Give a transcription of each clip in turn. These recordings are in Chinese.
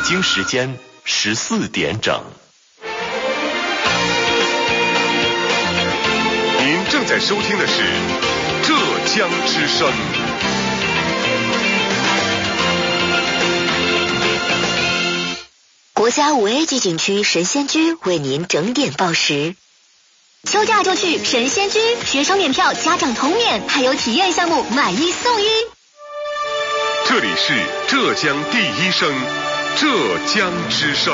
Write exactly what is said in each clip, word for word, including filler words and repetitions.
京时间十四点整。 您正在收听的是浙江之声。 国家五 A 级景区神仙居为您整点报时。 休假就去神仙居，学生免票，家长同免，还有体验项目买一送一。 这里是浙江第一声，浙江之声。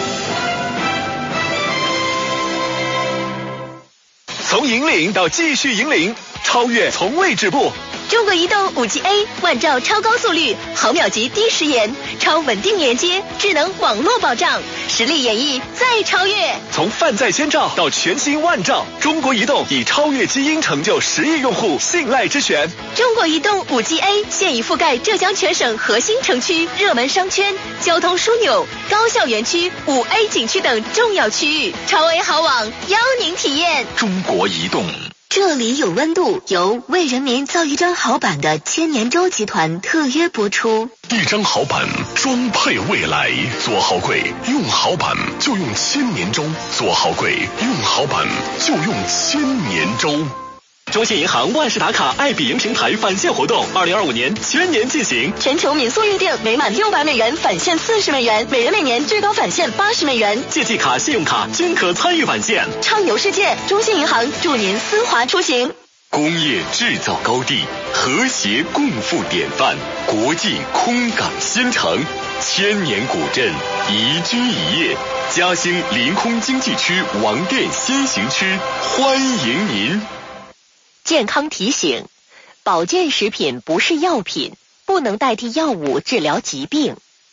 从引领到继续引领，超越从未止步。 中国移动 五 G A 万兆超高速率，毫秒级低时延，超稳定连接，智能网络保障，实力演绎再超越。 从泛在千兆到全新万兆，中国移动以超越基因成就十亿用户信赖之选。 中国移动 五 G A 现已覆盖浙江全省核心城区、热门商圈、交通枢纽、高校园区、五 A 景区等重要区域，超 A 好网邀您体验。 中国移动。 这里有温度，由为人民造一张好板的千年舟集团特约播出。 一张好板，装配未来。做好柜，用好板就用千年舟；做好柜，用好板就用千年舟。 中信银行万事达卡爱彼迎平台返现活动，二零二五年全年进行， 全球民宿预订每满六百美元返现四十美元，每人每年最高返现八十美元， 借记卡、信用卡均可参与返现。 畅游世界，中信银行祝您丝滑出行。 工业制造高地，和谐共富典范，国际空港新城，千年古镇宜居一夜，嘉兴临空经济区王店新行区欢迎您。 健康提醒：保健食品不是药品，不能代替药物治疗疾病。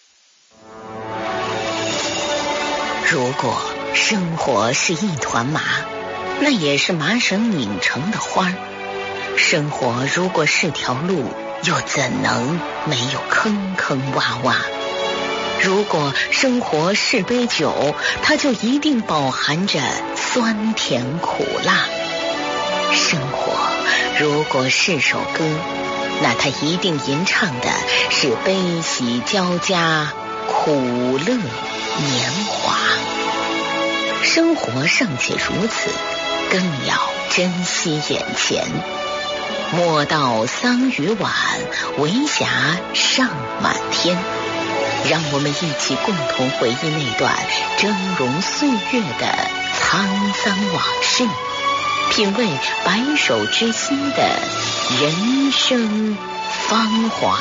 如果生活是一团麻，那也是麻绳拧成的花儿。生活如果是条路，又怎能没有坑坑洼洼？如果生活是杯酒，它就一定饱含着酸甜苦辣。生活如果是首歌，那它一定吟唱的是悲喜交加，苦乐年华。生活尚且如此，更要珍惜眼前。莫道桑榆晚，为霞尚满天。让我们一起共同回忆那段峥嵘岁月的沧桑往事，品味白首之心的人生芳华。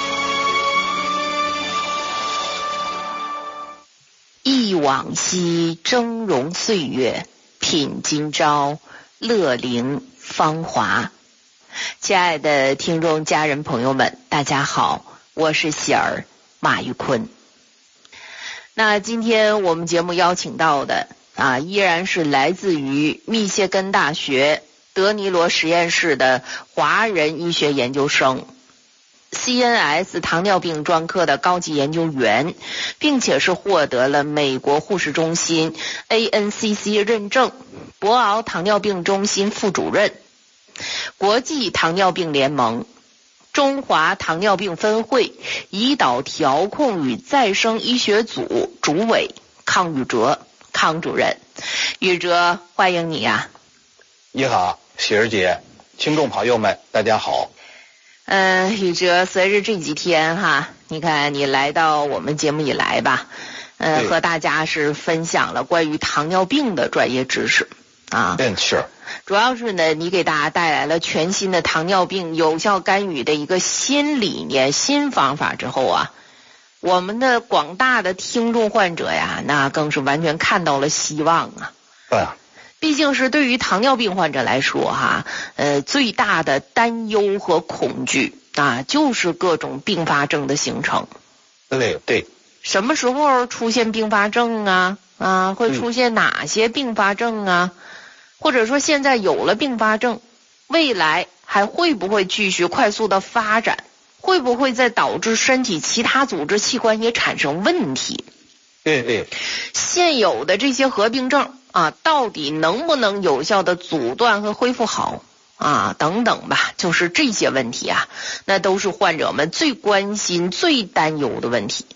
忆往昔峥嵘岁月，品今朝乐龄芳华。亲爱的听众家人朋友们，大家好，我是喜儿马玉坤。那今天我们节目邀请到的啊，依然是来自于密歇根大学德尼罗实验室的华人医学研究生， C N S 糖尿病专科的高级研究员，并且是获得了美国护士中心 A N C C 认证，博鳌糖尿病中心副主任，国际糖尿病联盟中华糖尿病分会胰岛调控与再生医学组主委康宇哲康主任。宇哲，欢迎你啊。 你好，喜儿姐，听众朋友们大家好。 嗯、呃，宇哲，随着这几天哈，你看你来到我们节目以来吧，呃，和大家是分享了关于糖尿病的专业知识啊。 嗯，是。 主要是呢，你给大家带来了全新的糖尿病有效干预的一个新理念、新方法之后啊，我们的广大的听众患者呀，那更是完全看到了希望啊。 对啊。 毕竟是对于糖尿病患者来说哈，呃，最大的担忧和恐惧啊，就是各种并发症的形成。 对对。 什么时候出现并发症啊？啊，会出现哪些并发症啊？嗯，或者说现在有了并发症，未来还会不会继续快速的发展？会不会再导致身体其他组织器官也产生问题？ 对对。 现有的这些合并症啊，到底能不能有效的阻断和恢复好啊？等等吧，就是这些问题啊，那都是患者们最关心、最担忧的问题。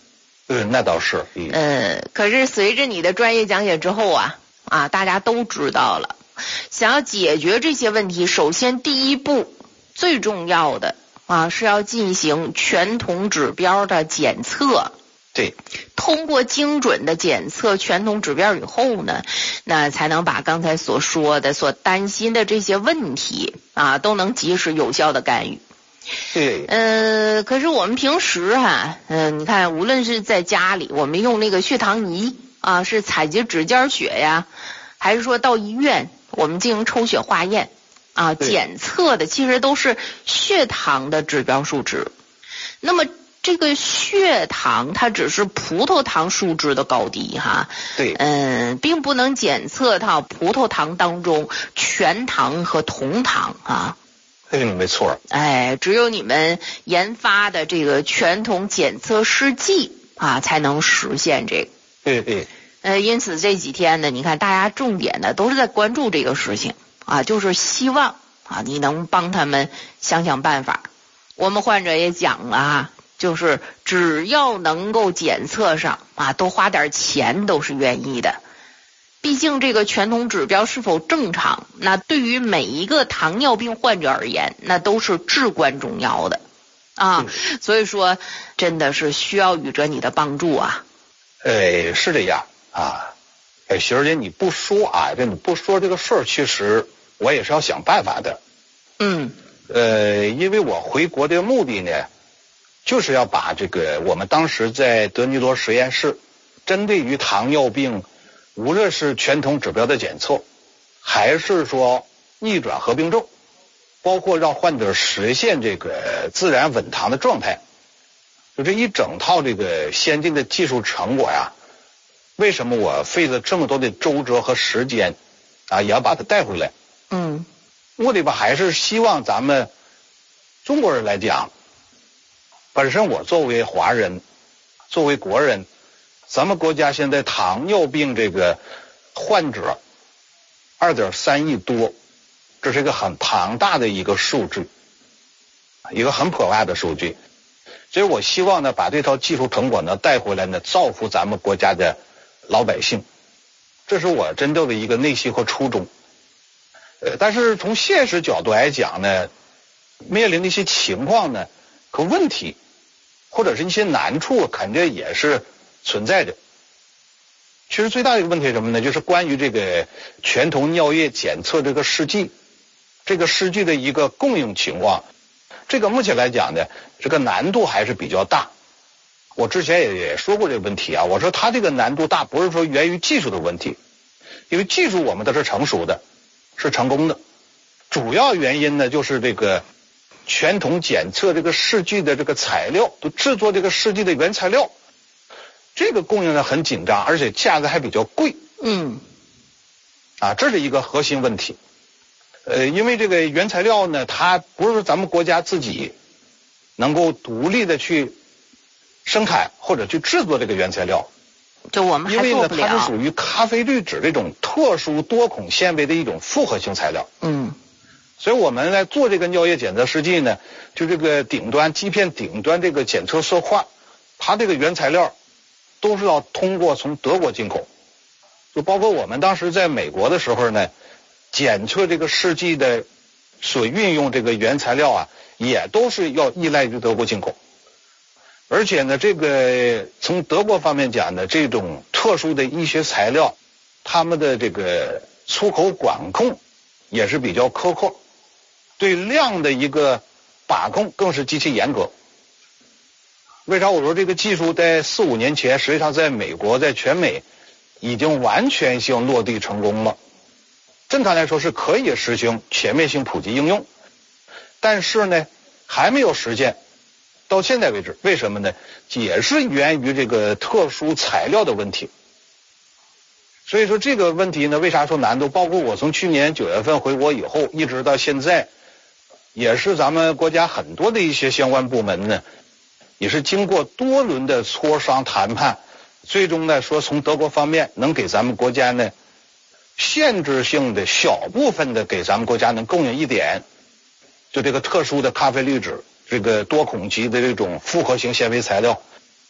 嗯，那倒是。 嗯、呃，可是随着你的专业讲解之后啊，啊，大家都知道了，想要解决这些问题，首先第一步最重要的啊是要进行全瞳指标的检测。 对， 通过精准的检测全瞳指标以后呢，那才能把刚才所说的、所担心的这些问题啊，都能及时有效的干预。 对， 呃，可是我们平时哈、啊，嗯、呃，你看，无论是在家里，我们用那个血糖仪啊，是采集指尖血呀，还是说到医院我们进行抽血化验啊，检测的其实都是血糖的指标数值。那么这个血糖它只是葡萄糖数值的高低哈， 对， 嗯，并不能检测到葡萄糖当中全糖和同糖啊。 嗯，没错。 哎，只有你们研发的这个全瞳检测试剂啊，才能实现这个。 对对。 呃，因此这几天呢，你看大家重点的都是在关注这个事情啊，就是希望啊你能帮他们想想办法。我们患者也讲了啊。就是只要能够检测上啊，多花点钱都是愿意的。毕竟这个全瞳指标是否正常，那对于每一个糖尿病患者而言，那都是至关重要的啊。所以说，真的是需要宇哲你的帮助啊。 哎，是这样啊。哎，媳妇姐，你不说啊，这你不说这个事儿，其实我也是要想办法的。 嗯。 呃，因为我回国的目的呢。就是要把这个我们当时在德尼罗实验室针对于糖尿病，无论是全瞳指标的检测，还是说逆转合并症，包括让患者实现这个自然稳糖的状态，就这一整套这个先进的技术成果呀，为什么我费了这么多的周折和时间啊，也要把它带回来？ 嗯， 目的吧还是希望咱们中国人来讲，本身我作为华人，作为国人，咱们国家现在糖尿病这个患者 二点三亿多，这是一个很庞大的一个数据，一个很可怕的数据。所以我希望呢，把这套技术成果呢带回来呢，造福咱们国家的老百姓，这是我真正的一个内心和初衷。呃，但是从现实角度来讲呢，面临的一些情况呢和问题，或者是一些难处，肯定也是存在的。其实最大的一个问题是什么呢？就是关于这个全瞳尿液检测这个试剂，这个试剂的一个供应情况，这个目前来讲呢，这个难度还是比较大。我之前也也说过这个问题啊，我说它这个难度大，不是说源于技术的问题，因为技术我们都是成熟的，是成功的。主要原因呢，就是这个全瞳检测这个试剂的这个材料，都制作这个试剂的原材料，这个供应呢很紧张，而且价格还比较贵。 嗯， 啊，这是一个核心问题。呃，因为这个原材料呢，它不是说咱们国家自己能够独立的去生产或者去制作这个原材料， 就我们还做不了。 因为呢，它是属于咖啡滤纸这种特殊多孔纤维的一种复合性材料。 嗯。 所以我们来做这个尿液检测试剂呢，就这个顶端基片顶端这个检测色块，它这个原材料都是要通过从德国进口，就包括我们当时在美国的时候呢，检测这个试剂的所运用这个原材料啊，也都是要依赖于德国进口。而且呢，这个从德国方面讲呢，这种特殊的医学材料，他们的这个出口管控也是比较苛刻，对量的一个把控更是极其严格。为啥我说这个技术在四五年前，实际上在美国在全美已经完全性落地成功了，正常来说是可以实行全面性普及应用，但是呢还没有实现到现在为止。为什么呢？也是源于这个特殊材料的问题。所以说这个问题呢，为啥说难度？包括我从去年九月份回国以后，一直到现在，也是咱们国家很多的一些相关部门呢，也是经过多轮的磋商谈判，最终呢说从德国方面能给咱们国家呢限制性的小部分的给咱们国家能供应一点，就这个特殊的咖啡滤纸，这个多孔基的这种复合型纤维材料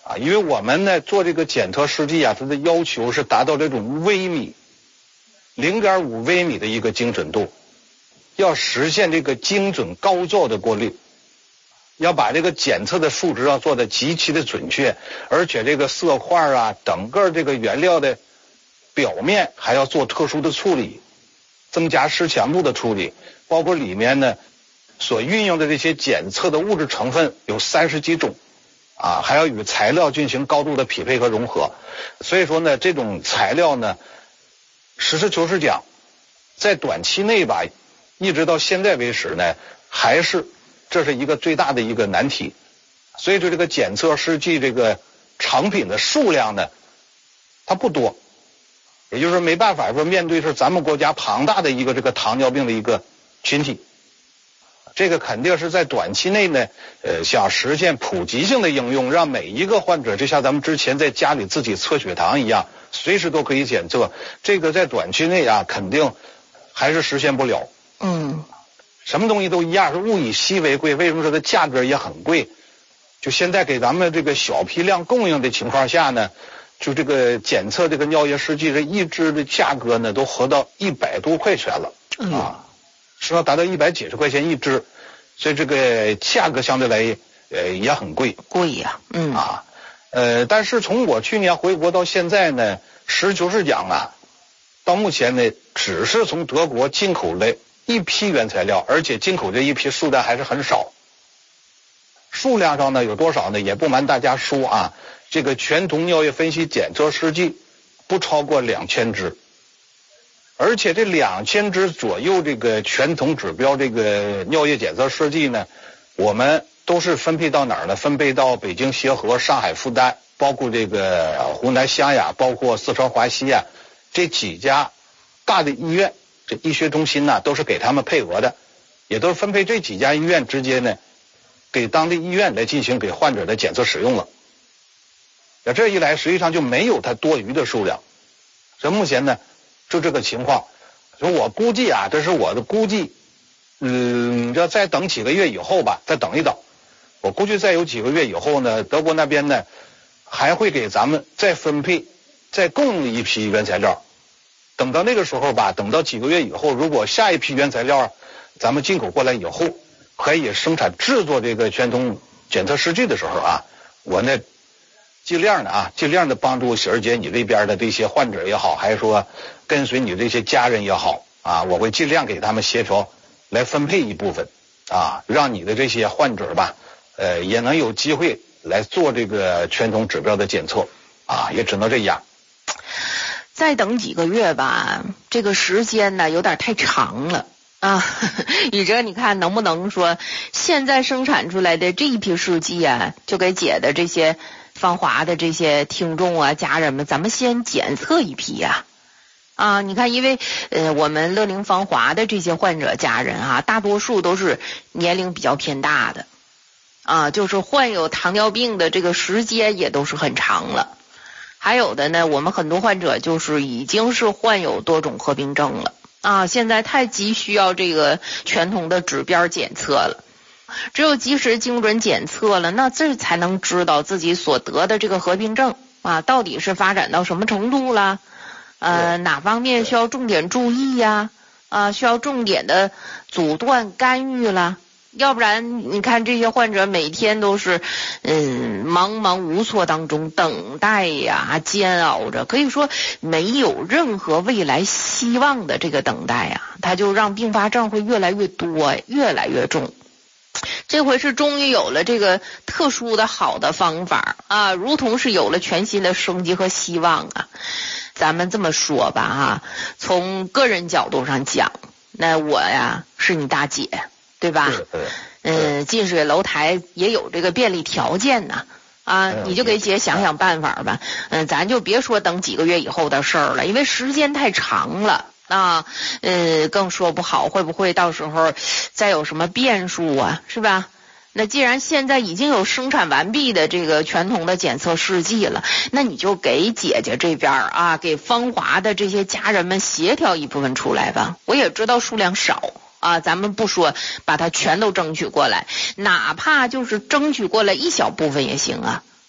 啊，因为我们呢做这个检测试剂啊，它的要求是达到这种微米 零点五 微米的一个精准度，要实现这个精准高效的过滤，要把这个检测的数值要做的极其的准确，而且这个色块啊，整个这个原料的表面还要做特殊的处理，增加湿强度的处理，包括里面呢所运用的这些检测的物质成分有三十几种啊，还要与材料进行高度的匹配和融合。所以说呢，这种材料呢，实事求是讲，在短期内吧，一直到现在为止呢，还是这是一个最大的一个难题。所以说这个检测试剂这个成品的数量呢，它不多，也就是没办法说面对是咱们国家庞大的一个这个糖尿病的一个群体，这个肯定是在短期内呢，呃，想实现普及性的应用，让每一个患者就像咱们之前在家里自己测血糖一样，随时都可以检测，这个在短期内啊，肯定还是实现不了。 嗯， 什么东西都一样，是物以稀为贵，为什么说它价格也很贵？就现在给咱们这个小批量供应的情况下呢，就这个检测这个尿液试剂这一支的价格呢，都合到一百多块钱了啊。是要达到一百几十块钱一支，所以这个价格相对来呃也很贵， 贵呀、啊，嗯啊，呃，但是从我去年回国到现在呢，实事求是讲啊，到目前呢，只是从德国进口了一批原材料，而且进口这一批数量还是很少，数量上呢有多少呢？也不瞒大家说啊，这个全酮尿液分析检测试剂不超过两千支。而且这两千支左右这个全酮指标这个尿液检测试剂呢，我们都是分配到哪儿呢？分配到北京协和、上海复旦，包括这个湖南湘雅，包括四川华西啊，这几家大的医院，这医学中心呢，都是给他们配额的，也都是分配这几家医院直接呢，给当地医院来进行给患者的检测使用了。那这一来，实际上就没有它多余的数量。所以目前呢，就这个情况，所以我估计啊，这是我的估计，嗯，要再等几个月以后吧，再等一等。我估计再有几个月以后呢，德国那边呢还会给咱们再分配、再供应一批原材料。等到那个时候吧，等到几个月以后，如果下一批原材料咱们进口过来以后，可以生产制作这个全酮检测试剂的时候啊，我呢尽量的啊，尽量的帮助喜儿姐你这边的这些患者也好，还是说跟随你这些家人也好啊，我会尽量给他们协调来分配一部分啊，让你的这些患者吧，呃，也能有机会来做这个全酮指标的检测啊，也只能这样。 再等几个月吧，这个时间呢有点太长了啊。宇哲，你看能不能说现在生产出来的这一批试剂啊，就给姐的这些芳华的这些听众啊、家人们，咱们先检测一批呀、啊。啊，你看，因为呃，我们乐龄芳华的这些患者家人啊，大多数都是年龄比较偏大的，啊，就是患有糖尿病的这个时间也都是很长了。还有的呢，我们很多患者就是已经是患有多种合并症了啊，现在太急需要这个全酮的指标检测了。只有及时精准检测了，那这才能知道自己所得的这个合并症啊，到底是发展到什么程度了，呃，哪方面需要重点注意呀？啊，需要重点的阻断干预了。要不然你看这些患者每天都是嗯茫茫无措当中等待呀，煎熬着，可以说没有任何未来希望的这个等待呀，它就让并发症会越来越多，越来越重。这回是终于有了这个特殊的好的方法啊，如同是有了全新的生机和希望啊。咱们这么说吧啊，从个人角度上讲，那我呀是你大姐，对吧？嗯，近水楼台也有这个便利条件呢。啊，你就给姐想想办法吧。嗯，咱就别说等几个月以后的事儿了，因为时间太长了。啊，呃，更说不好会不会到时候再有什么变数啊，是吧？那既然现在已经有生产完毕的这个全酮的检测试剂了，那你就给姐姐这边啊，给芳华的这些家人们协调一部分出来吧。我也知道数量少啊，咱们不说把它全都争取过来，哪怕就是争取过来一小部分也行啊。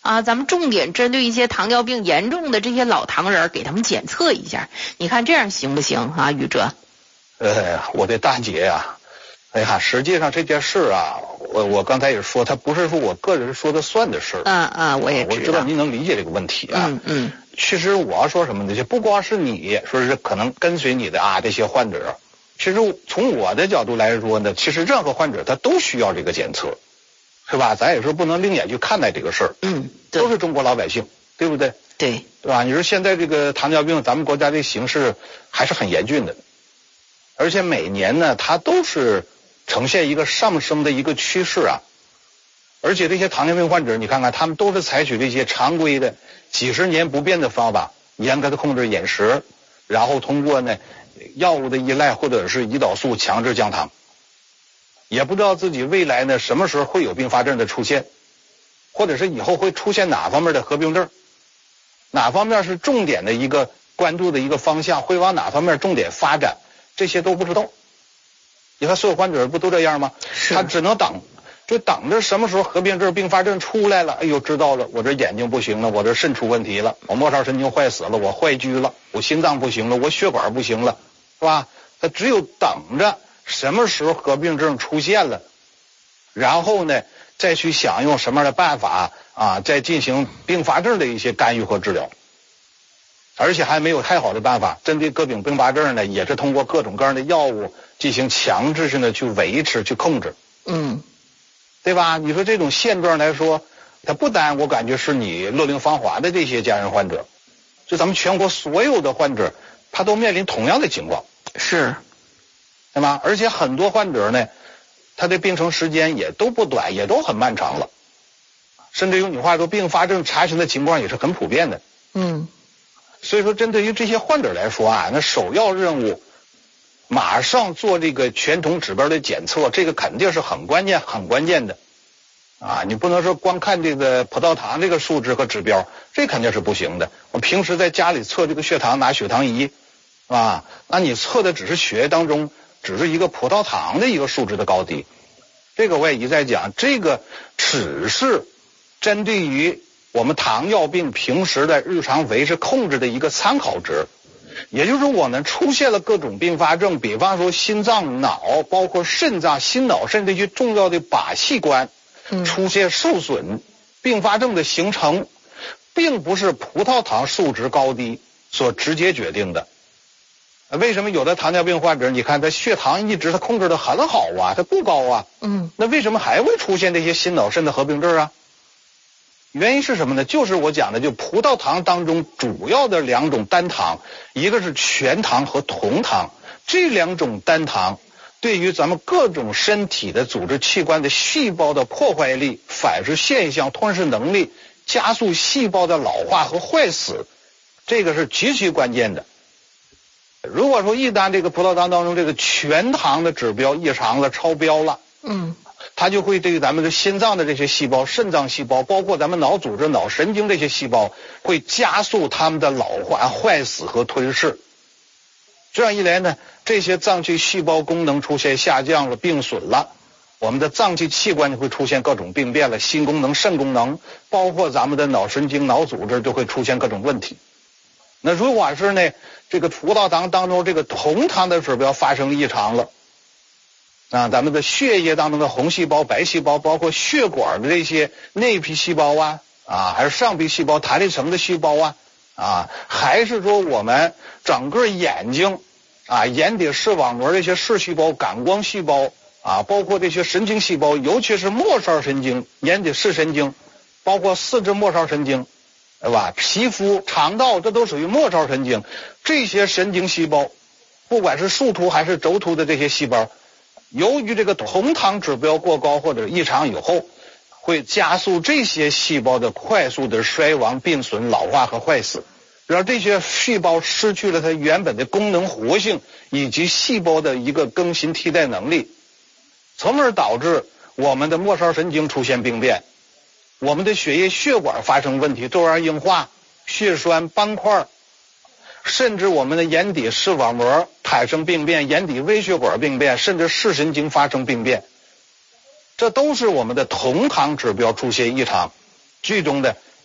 啊，咱们重点针对一些糖尿病严重的这些老糖人给他们检测一下，你看这样行不行啊，宇哲？ 呃，我的大姐呀，哎呀，实际上这件事啊，我我刚才也说，它不是说我个人说的算的事。 嗯嗯，我也知道。 我知道您能理解这个问题啊。 嗯嗯。 其实我要说什么呢？就不光是你说是可能跟随你的啊这些患者，其实从我的角度来说呢，其实任何患者他都需要这个检测，是吧？咱也说不能另眼去看待这个事儿。 嗯，对， 都是中国老百姓，对不对？ 对， 对吧？你说现在这个糖尿病，咱们国家这形势还是很严峻的，而且每年呢，它都是呈现一个上升的一个趋势啊。而且这些糖尿病患者，你看看，他们都是采取这些常规的、几十年不变的方法，严格的控制饮食，然后通过呢药物的依赖或者是胰岛素强制降糖，也不知道自己未来呢什么时候会有并发症的出现，或者是以后会出现哪方面的合并症，哪方面是重点的一个关注的一个方向，会往哪方面重点发展，这些都不知道。你看所有患者不都这样吗？他只能等，就等着什么时候合并症、并发症出来了，哎呦，知道了，我这眼睛不行了，我这肾出问题了，我末梢神经坏死了，我坏疽了，我心脏不行了，我血管不行了，是吧？他只有等着什么时候合并症出现了，然后呢再去想用什么样的办法啊，再进行并发症的一些干预和治疗。而且还没有太好的办法，针对各种并发症呢，也是通过各种各样的药物进行强制性的去维持、去控制。 嗯， 对吧？你说这种现状来说，它不单我感觉是你乐龄芳华的这些家人患者，就咱们全国所有的患者，他都面临同样的情况。 是， 对吧？而且很多患者呢，他的病程时间也都不短，也都很漫长了，甚至用你话说，并发症查询的情况也是很普遍的。 嗯。 所以说，针对于这些患者来说啊，那首要任务，马上做这个全统指标的检测，这个肯定是很关键、很关键的啊！你不能说光看这个葡萄糖这个数值和指标，这肯定是不行的。我平时在家里测这个血糖，拿血糖仪啊，那你测的只是血液当中只是一个葡萄糖的一个数值的高低，这个我也一再讲，这个只是针对于我们糖尿病平时的日常维持控制的一个参考值，也就是我们出现了各种并发症，比方说心脏、脑，包括肾脏、心脑肾这些重要的靶器官出现受损，并发症的形成，并不是葡萄糖数值高低所直接决定的。为什么有的糖尿病患者，你看他血糖一直他控制的很好啊，他不高啊， 嗯， 那为什么还会出现这些心脑肾的合并症啊？原因是什么呢？就是我讲的，就葡萄糖当中主要的两种单糖，一个是全糖和酮糖，这两种单糖对于咱们各种身体的组织器官的细胞的破坏力、反噬现象、吞噬能力、加速细胞的老化和坏死，这个是极其关键的。如果说一旦这个葡萄糖当中这个全糖的指标异常了、超标了， 嗯， 它就会对咱们的心脏的这些细胞、肾脏细胞，包括咱们脑组织、脑神经这些细胞，会加速它们的老化、坏死和吞噬。这样一来呢，这些脏器细胞功能出现下降了、病损了，我们的脏器器官就会出现各种病变了，心功能、肾功能，包括咱们的脑神经、脑组织就会出现各种问题。那如果是呢，这个葡萄糖当中这个酮糖的指标发生异常了，啊，咱们的血液当中的红细胞、白细胞，包括血管的这些内皮细胞啊，啊，还是上皮细胞、弹力层的细胞啊，啊，还是说我们整个眼睛啊、眼底视网膜这些视细胞、感光细胞啊，包括这些神经细胞，尤其是末梢神经、眼底视神经，包括四肢末梢神经，对吧？皮肤、肠道，这都属于末梢神经。这些神经细胞，不管是树突还是轴突的这些细胞，由于这个酮糖指标过高或者异常以后，会加速这些细胞的快速的衰亡、病损、老化和坏死，让这些细胞失去了它原本的功能活性以及细胞的一个更新替代能力，从而导致我们的末梢神经出现病变，我们的血液血管发生问题，窦样硬化、血栓、斑块，甚至我们的眼底视网膜产生病变，眼底微血管病变，甚至视神经发生病变，这都是我们的酮糖指标出现异常，最终的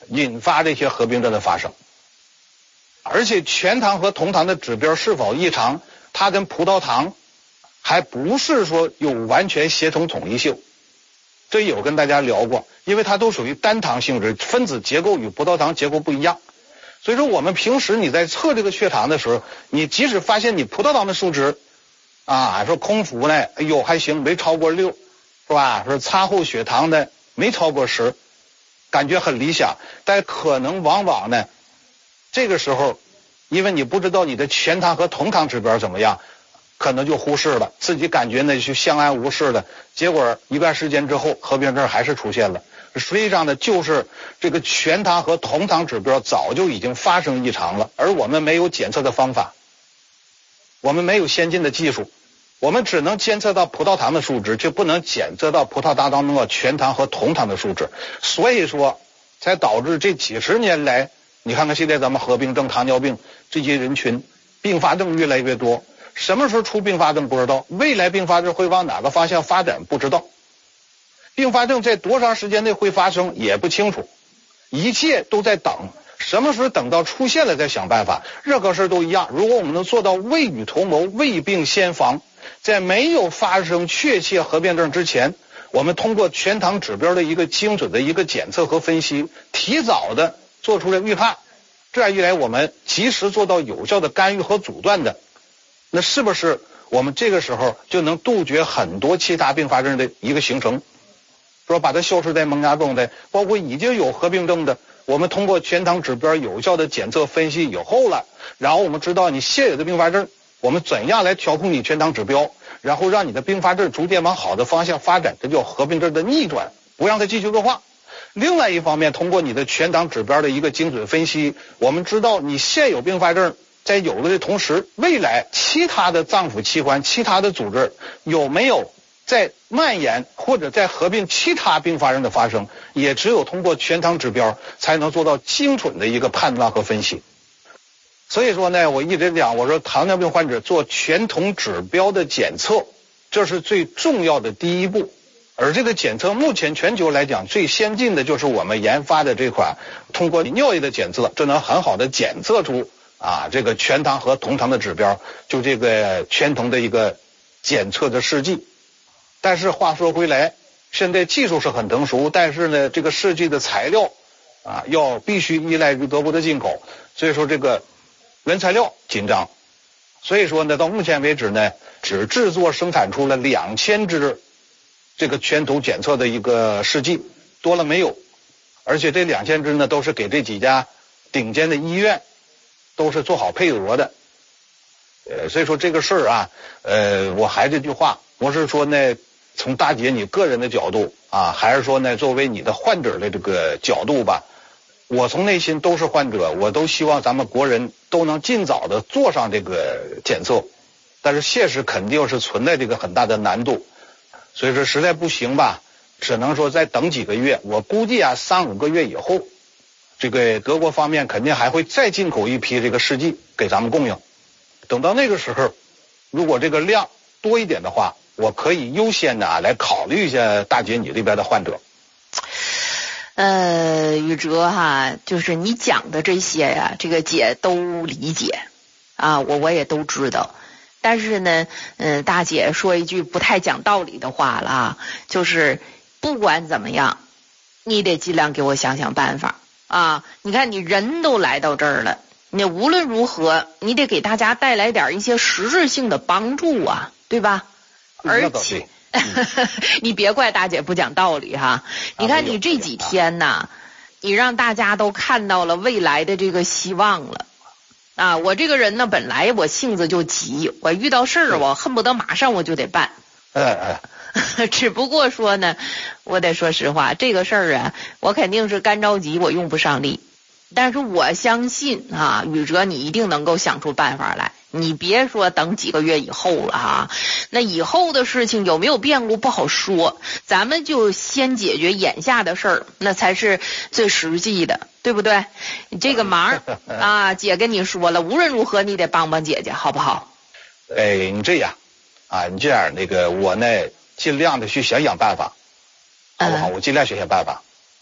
引发这些合并症的发生。而且全糖和酮糖的指标是否异常，它跟葡萄糖还不是说有完全协同统一性，这有跟大家聊过，因为它都属于单糖性质，分子结构与葡萄糖结构不一样。所以说我们平时你在测这个血糖的时候，你即使发现你葡萄糖的数值啊，说空腹呢，哎呦还行，没超过六，是吧？说餐后血糖呢没超过十，感觉很理想，但可能往往呢这个时候因为你不知道你的全糖和酮糖指标怎么样，可能就忽视了，自己感觉呢就相安无事的，结果一段时间之后合并症还是出现了。实际上呢就是这个全糖和酮糖指标早就已经发生异常了，而我们没有检测的方法，我们没有先进的技术，我们只能监测到葡萄糖的数值，却不能检测到葡萄糖当中的全糖和酮糖的数值，所以说才导致这几十年来，你看看现在咱们合并症、糖尿病这些人群并发症越来越多，什么时候出并发症不知道，未来并发症会往哪个方向发展不知道，并发症在多长时间内会发生也不清楚，一切都在等，什么时候等到出现了再想办法。任何事都一样，如果我们能做到未雨绸缪、未病先防，在没有发生确切合并症之前，我们通过全糖指标的一个精准的一个检测和分析，提早的做出来预判，这样一来我们及时做到有效的干预和阻断的，那是不是我们这个时候就能杜绝很多其他并发症的一个形成，说把它消失在萌芽中的，包括已经有合并症的，我们通过全糖指标有效的检测分析以后了，然后我们知道你现有的并发症，我们怎样来调控你全糖指标，然后让你的并发症逐渐往好的方向发展，这叫合并症的逆转，不让它继续恶化。另外一方面，通过你的全糖指标的一个精准分析，我们知道你现有并发症在有了的同时，未来其他的脏腑器官、其他的组织有没有在蔓延或者在合并其他并发症的发生，也只有通过全糖指标才能做到精准的一个判断和分析。所以说呢，我一直讲，我说糖尿病患者做全酮指标的检测，这是最重要的第一步。而这个检测目前全球来讲最先进的就是我们研发的这款通过尿液的检测，这能很好的检测出啊这个全糖和酮糖的指标，就这个全酮的一个检测的试剂。但是话说回来，现在技术是很成熟，但是呢这个试剂的材料啊要必须依赖于德国的进口，所以说这个原材料紧张，所以说呢到目前为止呢只制作生产出了两千支这个全酮检测的一个试剂，多了没有，而且这两千支呢都是给这几家顶尖的医院都是做好配额的。呃，所以说这个事儿啊，呃，我还这句话，我是说呢，从大姐你个人的角度啊，还是说呢作为你的患者的这个角度吧，我从内心都是患者，我都希望咱们国人都能尽早的做上这个检测，但是现实肯定是存在这个很大的难度。所以说实在不行吧，只能说再等几个月，我估计啊三五个月以后，这个德国方面肯定还会再进口一批这个试剂给咱们供应。等到那个时候，如果这个量多一点的话，我可以优先的啊来考虑一下大姐你这边的患者。 呃，宇哲哈，就是你讲的这些呀，这个姐都理解啊，我我也都知道。但是呢，嗯、呃，大姐说一句不太讲道理的话了啊，就是不管怎么样，你得尽量给我想想办法啊！你看你人都来到这儿了，你无论如何，你得给大家带来点一些实质性的帮助啊，对吧？而且，你别怪大姐不讲道理哈！你看你这几天呐，你让大家都看到了未来的这个希望了。啊，我这个人呢，本来我性子就急，我遇到事儿我恨不得马上我就得办。 哎哎，只不过说呢，我得说实话，这个事儿啊，我肯定是干着急，我用不上力。但是我相信啊，宇哲你一定能够想出办法来。你别说等几个月以后了哈，那以后的事情有没有变故不好说，咱们就先解决眼下的事儿，那才是最实际的，对不对？你这个忙啊，姐跟你说了，无论如何你得帮帮姐姐，好不好？ 哎，你这样啊，你这样那个我呢，尽量的去想想办法，好不好？嗯、我尽量想想办法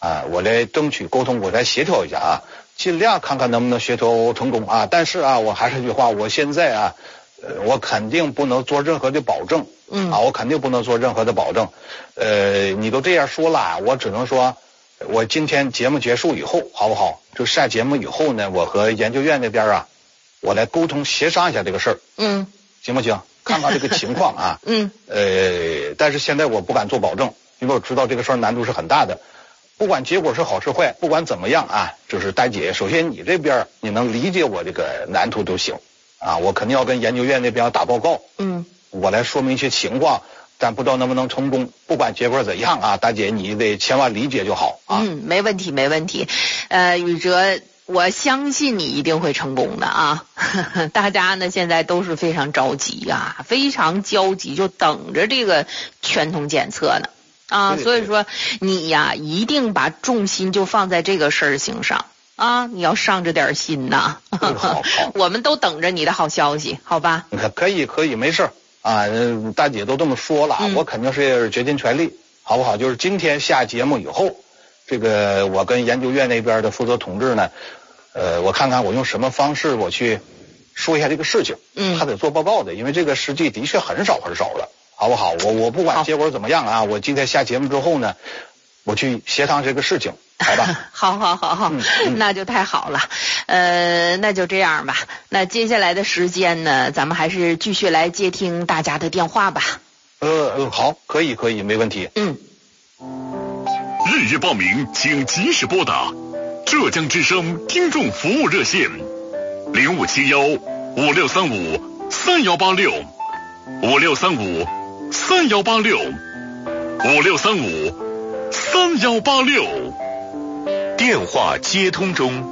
啊，我来争取沟通，我来协调一下啊，尽量看看能不能协调成功啊。但是啊，我还是那句话，我现在啊，呃，我肯定不能做任何的保证，嗯，啊，我肯定不能做任何的保证。呃，你都这样说了，我只能说，我今天节目结束以后，好不好？就下节目以后呢，我和研究院那边啊，我来沟通协商一下这个事儿，嗯，行不行？看看这个情况啊，嗯，呃，但是现在我不敢做保证，因为我知道这个事儿难度是很大的。不管结果是好是坏，不管怎么样啊，就是大姐，首先你这边你能理解我这个难度就行啊，我肯定要跟研究院那边打报告，嗯，我来说明一些情况，但不知道能不能成功。不管结果怎样啊，大姐你得千万理解就好啊。 嗯，没问题没问题，呃，宇哲，我相信你一定会成功的啊！大家呢现在都是非常着急啊，非常焦急，就等着这个全通检测呢。啊，所以说你呀，一定把重心就放在这个事情上啊！你要上着点心呐。 好，好， 我们都等着你的好消息，好吧？ 可以，可以，没事啊。大姐都这么说了，嗯、我肯定是竭尽全力，好不好？就是今天下节目以后，这个我跟研究院那边的负责同志呢，呃，我看看我用什么方式我去说一下这个事情。嗯，他得做报告的，因为这个实际的确很少很少了。好不好？我我不管结果怎么样啊，我今天下节目之后呢，我去协商这个事情，好吧？ 好好好好、嗯嗯，那就太好了。呃，那就这样吧。那接下来的时间呢，咱们还是继续来接听大家的电话吧。 呃呃，好，可以可以，没问题。 嗯。 日夜报名，请及时拨打浙江之声听众服务热线零五七幺五六三五三幺八六五六三五。三幺八六五六三五三幺八六， 电话接通中。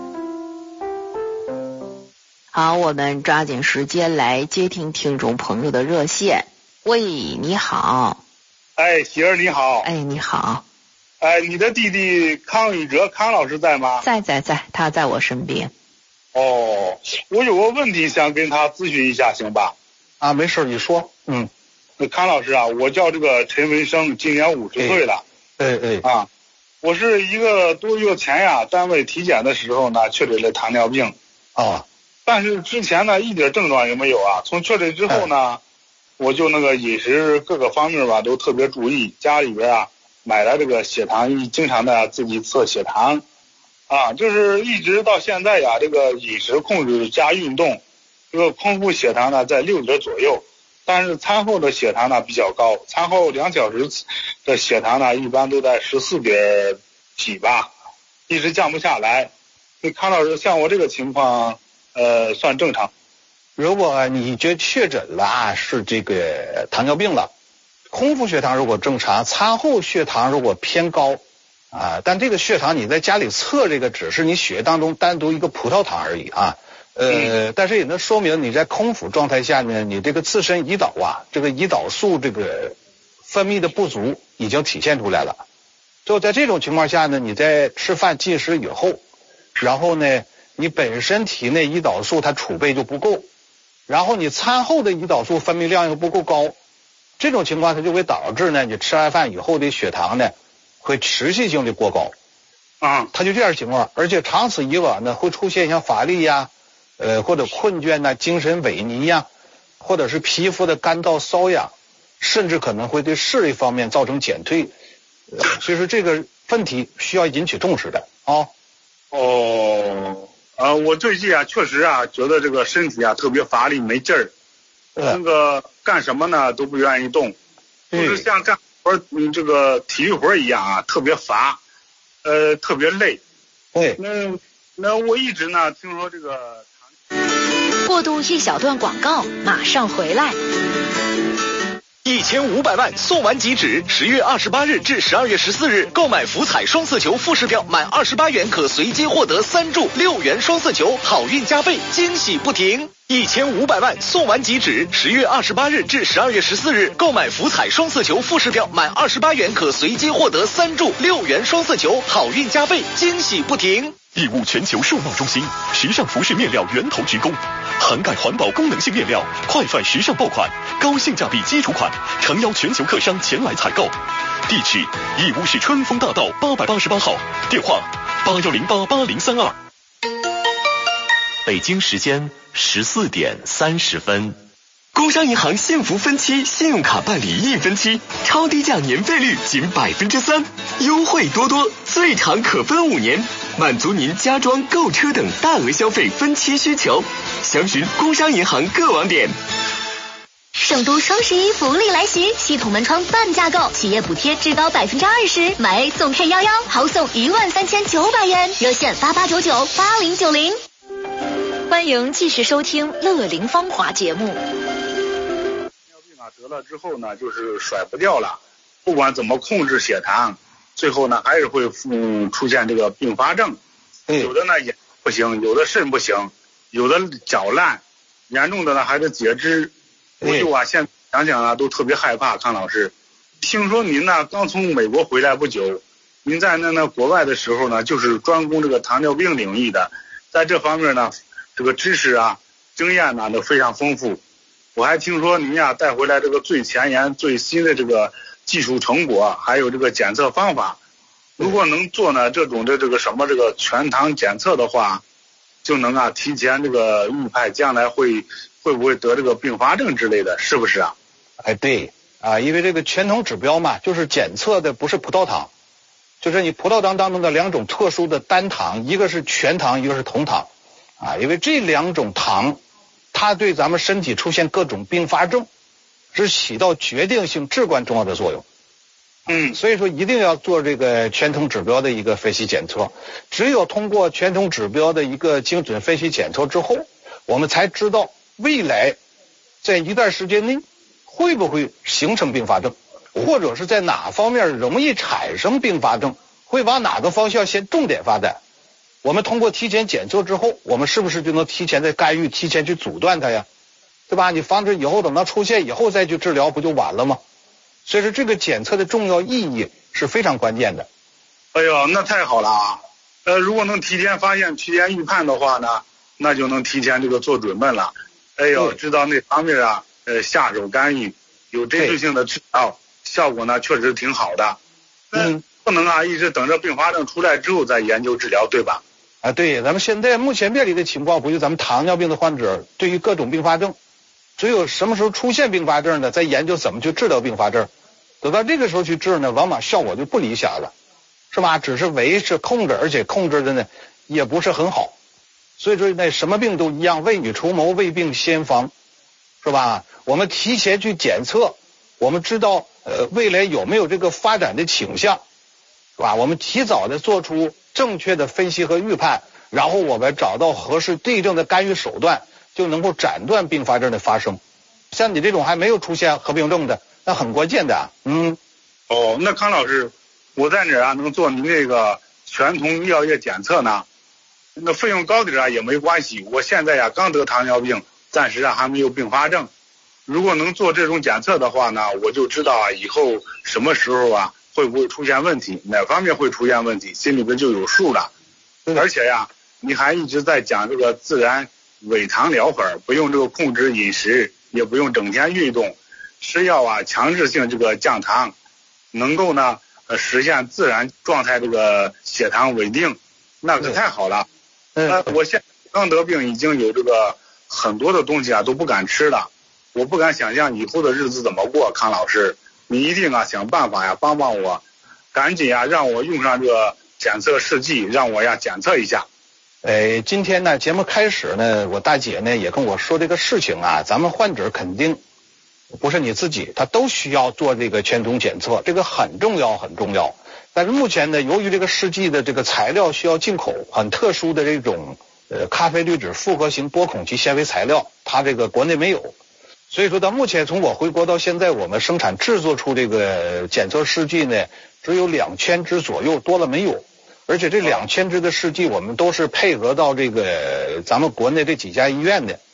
好，我们抓紧时间来接听听众朋友的热线。喂，你好。 哎，喜儿你好。 哎，你好。 哎，你的弟弟康宇哲康老师在吗？ 在在在，他在我身边。 哦，我有个问题想跟他咨询一下，行吧？ 啊，没事，你说。嗯。 那康老师啊，我叫这个陈文生，今年五十岁了。 哎哎啊，我是一个多月前呀，单位体检的时候呢，确诊了糖尿病。 啊， 但是之前呢，一点症状也没有啊。从确诊之后呢，哎、我就那个饮食各个方面吧都特别注意，家里边啊买了这个血糖仪，经常的自己测血糖。啊，就是一直到现在呀，这个饮食控制加运动，这个空腹血糖呢在六点左右。但是餐后的血糖呢比较高，餐后两小时的血糖呢一般都在十四点几吧，一直降不下来。你康老师，像我这个情况，呃，算正常。 如果你觉确诊了啊，是这个糖尿病了，空腹血糖如果正常，餐后血糖如果偏高啊，但这个血糖你在家里测，这个只是你血液当中单独一个葡萄糖而已啊。呃，但是也能说明你在空腹状态下呢，你这个自身胰岛啊，这个胰岛素这个分泌的不足已经体现出来了。就在这种情况下呢，你在吃饭进食以后，然后呢，你本身体内胰岛素它储备就不够，然后你餐后的胰岛素分泌量又不够高，这种情况它就会导致呢，你吃完饭以后的血糖呢会持续性的过高。 啊， 它就这样情况，而且长此以往呢，会出现像乏力呀。呃，或者困倦呐、啊，精神萎靡呀、啊，或者是皮肤的干燥瘙痒，甚至可能会对视力方面造成减退。呃，所以说这个问题需要引起重视的啊。 哦，呃，我最近啊，确实啊，觉得这个身体啊特别乏力没劲儿，呃、那个干什么呢都不愿意动，就是像干活嗯这个体育活一样啊，特别乏，呃，特别累。 对， 那那我一直呢听说这个。 过渡一小段广告，马上回来。 一千五百万送完即止，十月二十八日至十二月十四日，购买福彩双色球复式票满二十八元可随机获得三注六元双色球，好运加倍，惊喜不停。 一千五百万送完即止，十月二十八日至十二月十四日，购买福彩双色球复式表满二十八元可随机获得三注六元双色球，好运加倍，惊喜不停。 义乌全球数贸中心，时尚服饰面料源头直供，涵盖环保功能性面料，快范时尚爆款，高性价比基础款，诚邀全球客商前来采购。地址：义乌市春风大道八百八十八号，电话：八幺零八八零三二。北京时间十四点三十分。工商银行幸福分期信用卡办理一分期，超低价年费率仅百分之三，优惠多多，最长可分五年，满足您家装、购车等大额消费分期需求。详询工商银行各网点。 圣都双十一福利来袭，系统门窗半价购，企业补贴至高百分之二十，买 A 送 K 幺幺，豪送一万三千九百元，热线八八九九八零九零。欢迎继续收听《乐龄芳华》节目。 糖尿病啊得了之后呢，就是甩不掉了，不管怎么控制血糖，最后呢还是会嗯出现这个并发症。有的呢也不行，有的肾不行，有的脚烂，严重的呢还得截肢。我就啊现在想想啊都特别害怕。康老师，听说您呢刚从美国回来不久，您在那那国外的时候呢，就是专攻这个糖尿病领域的，在这方面呢。这个知识啊，经验呢都非常丰富。我还听说您呀带回来这个最前沿、最新的这个技术成果，还有这个检测方法。如果能做呢这种的这个什么这个全糖检测的话，就能啊提前这个预判将来会会不会得这个并发症之类的，是不是啊？ 哎，对啊，因为这个全糖指标嘛，就是检测的不是葡萄糖，就是你葡萄糖当中的两种特殊的单糖，一个是全糖，一个是同糖。啊，因为这两种糖，它对咱们身体出现各种并发症，是起到决定性、至关重要的作用。 嗯， 所以说一定要做这个全糖指标的一个分析检测。只有通过全糖指标的一个精准分析检测之后，我们才知道未来在一段时间内会不会形成并发症，或者是在哪方面容易产生并发症，会往哪个方向先重点发展。我们通过提前检测之后，我们是不是就能提前在干预，提前去阻断它呀？对吧？你防止以后等到出现以后再去治疗，不就晚了吗？所以说这个检测的重要意义是非常关键的。 哎呦，那太好了啊！呃，如果能提前发现、提前预判的话呢，那就能提前这个做准备了。哎呦，知道那方面啊，呃，下手干预，有针对性的治疗，效果呢确实挺好的。嗯，不能啊一直等着并发症出来之后再研究治疗，对吧？ 啊，对，咱们现在目前面临的情况，不就咱们糖尿病的患者对于各种并发症，只有什么时候出现并发症呢，再研究怎么去治疗并发症。等到这个时候去治呢，往往效果就不理想了，是吧？只是维持控制，而且控制的呢也不是很好。所以说那什么病都一样，未雨绸缪，未病先防，是吧？我们提前去检测，我们知道呃未来有没有这个发展的倾向，是吧？我们提早的做出正确的分析和预判，然后我们找到合适对症的干预手段，就能够斩断并发症的发生。像你这种还没有出现合并症的，那很关键的。嗯， 哦，那康老师，我在哪儿啊能做您这个全酮尿液检测呢？那费用高点啊也没关系，我现在呀刚得糖尿病，暂时啊还没有并发症。如果能做这种检测的话呢，我就知道啊以后什么时候啊会不会出现问题，哪方面会出现问题，心里边就有数了。而且呀，你还一直在讲这个自然伪糖疗法，不用这个控制饮食，也不用整天运动，吃药啊强制性这个降糖，能够呢呃实现自然状态这个血糖稳定，那可太好了。呃，我现在刚得病，已经有这个很多的东西啊都不敢吃了，我不敢想象以后的日子怎么过。康老师，你一定啊想办法呀帮帮我，赶紧呀让我用上这个检测试剂，让我呀检测一下。 呃，今天呢节目开始呢，我大姐呢也跟我说这个事情啊，咱们患者肯定不是你自己，他都需要做这个全酮检测，这个很重要很重要。但是目前呢，由于这个试剂的这个材料需要进口很特殊的这种呃咖啡滤纸复合型多孔基纤维材料，它这个国内没有，所以说到目前从我回国到现在，我们生产制作出这个检测试剂呢只有两千支左右，多了没有。而且这两千支的试剂我们都是配合到这个咱们国内这几家医院的，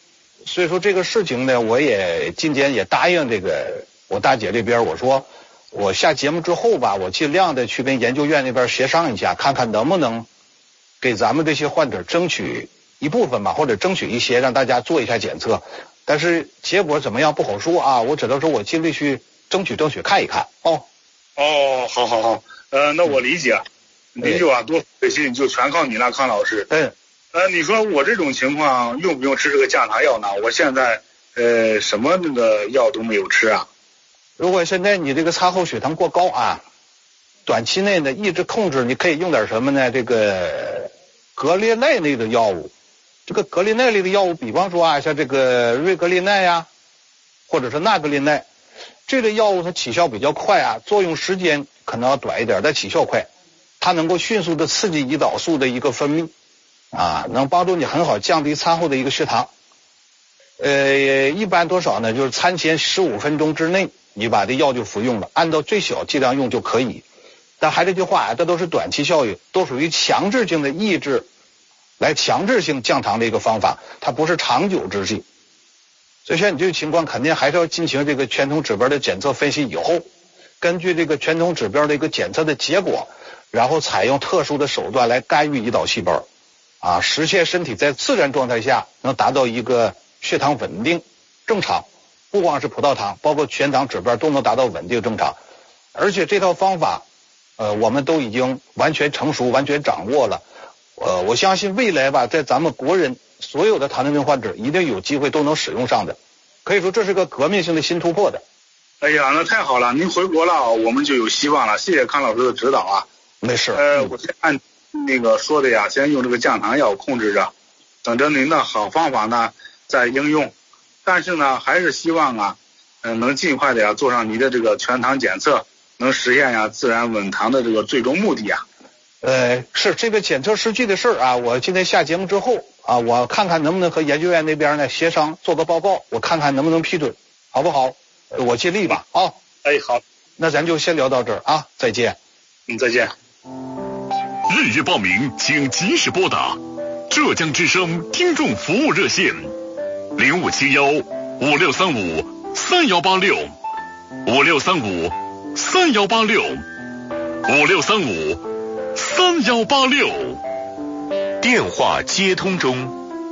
所以说这个事情呢，我也今天也答应这个我大姐这边，我说我下节目之后吧，我尽量的去跟研究院那边协商一下，看看能不能给咱们这些患者争取一部分吧，或者争取一些让大家做一下检测。但是结果怎么样不好说啊，我只能说我尽力去争取争取看一看。哦哦，好好好，呃，那我理解，您就啊多费心，就全靠你了，康老师。 嗯。 呃，你说我这种情况用不用吃这个降糖药呢？我现在呃什么那个药都没有吃啊。 如果现在你这个餐后血糖过高啊，短期内呢抑制控制，你可以用点什么呢？这个格列奈类的药物。这个格列奈类的药物，比方说啊，像这个瑞格列奈呀，或者是纳格列奈，这类药物它起效比较快啊，作用时间可能要短一点，但起效快，它能够迅速的刺激胰岛素的一个分泌。啊，能帮助你很好降低餐后的一个血糖。呃，一般多少呢？就是餐前十五分钟之内，你把这药就服用了，按照最小剂量用就可以。但还这句话啊，这都是短期效应，都属于强制性的抑制，来强制性降糖的一个方法，它不是长久之计。所以像你这个情况，肯定还是要进行这个全通指标的检测分析以后，根据这个全通指标的一个检测的结果，然后采用特殊的手段来干预胰岛细胞。啊，实现身体在自然状态下能达到一个血糖稳定正常，不光是葡萄糖，包括全糖指标都能达到稳定正常。而且这套方法，呃，我们都已经完全成熟、完全掌握了。呃，我相信未来吧，在咱们国人所有的糖尿病患者一定有机会都能使用上的，可以说这是个革命性的新突破的。 哎呀，那太好了，您回国了，我们就有希望了。谢谢康老师的指导啊。 没事。 呃，我先按那个说的呀，先用这个降糖药控制着，等着您的好方法呢再应用。但是呢，还是希望啊，嗯、呃，能尽快的呀做上你的这个全糖检测，能实现呀自然稳糖的这个最终目的呀。 呃，是这个检测试剂的事儿啊，我今天下节目之后啊，我看看能不能和研究院那边呢协商做个报告，我看看能不能批准，好不好？我尽力吧啊。 哎，好， 那咱就先聊到这儿啊，再见。 嗯，再见。 预约报名请及时拨打浙江之声听众服务热线零五七幺五六三五三幺八六五六三五三幺八六五六三五三幺八六。电话接通中。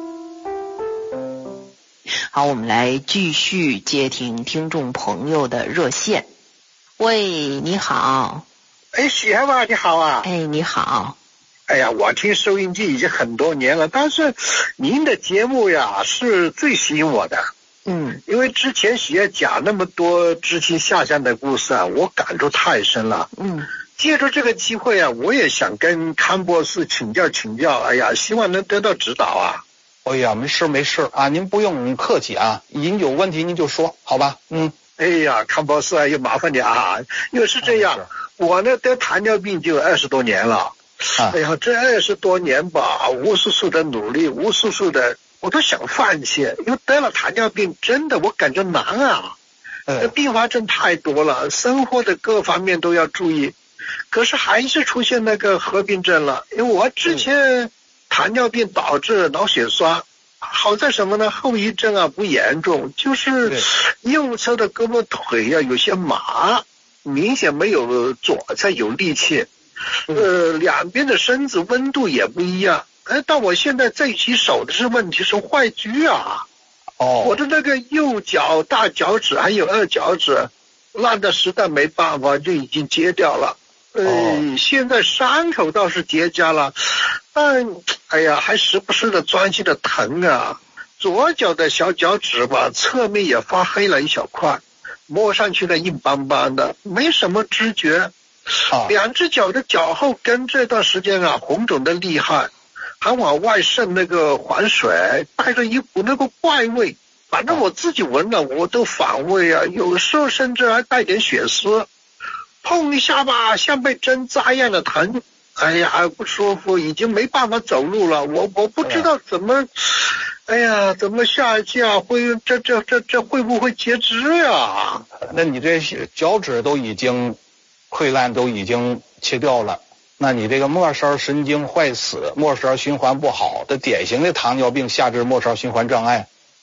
好，我们来继续接听听众朋友的热线。喂，你好。 哎，喜爱吧，你好啊！ 哎，你好。 哎呀，我听收音机已经很多年了，但是您的节目呀是最吸引我的。 嗯， 因为之前喜爱讲那么多知青下乡的故事啊，我感触太深了。 嗯， 借着这个机会啊，我也想跟康博士请教请教。哎呀，希望能得到指导啊。 哎呀，没事没事啊，您不用客气啊，您有问题您就说，好吧？嗯。 哎呀，康博士啊，又麻烦你啊，因为是这样。嗯我呢得糖尿病就二十多年了，啊、哎呀，这二十多年吧，无数数的努力，无数数的，我都想放弃，因为得了糖尿病，真的我感觉难啊，这并发症太多了，生活的各方面都要注意，可是还是出现那个合并症了，因为我之前糖尿病导致脑血栓，好在什么呢？后遗症啊不严重，就是右侧的胳膊腿啊有些麻。明显没有左侧有力气，呃，两边的身子温度也不一样。哎，但我现在最棘手的是问题是坏疽啊！ 哦， 我的那个右脚大脚趾还有二脚趾烂的实在没办法，就已经截掉了。呃，哦、现在伤口倒是结痂了，但哎呀，还时不时的钻心的疼啊。左脚的小脚趾吧，侧面也发黑了一小块。摸上去的硬邦邦的，没什么知觉。啊、两只脚的脚后跟这段时间啊，红肿的厉害，还往外渗那个黄水，带着一股那个怪味。反正我自己闻了，我都反胃啊，有时候甚至还带点血丝。碰一下吧，像被针扎一样的疼。哎呀，不舒服，已经没办法走路了。我我不知道怎么。哎呀，怎么下一期啊会这这这这会不会截肢呀？ 那你这脚趾都已经溃烂，都已经切掉了，那你这个末梢神经坏死，末梢循环不好的典型的糖尿病下肢末梢循环障碍，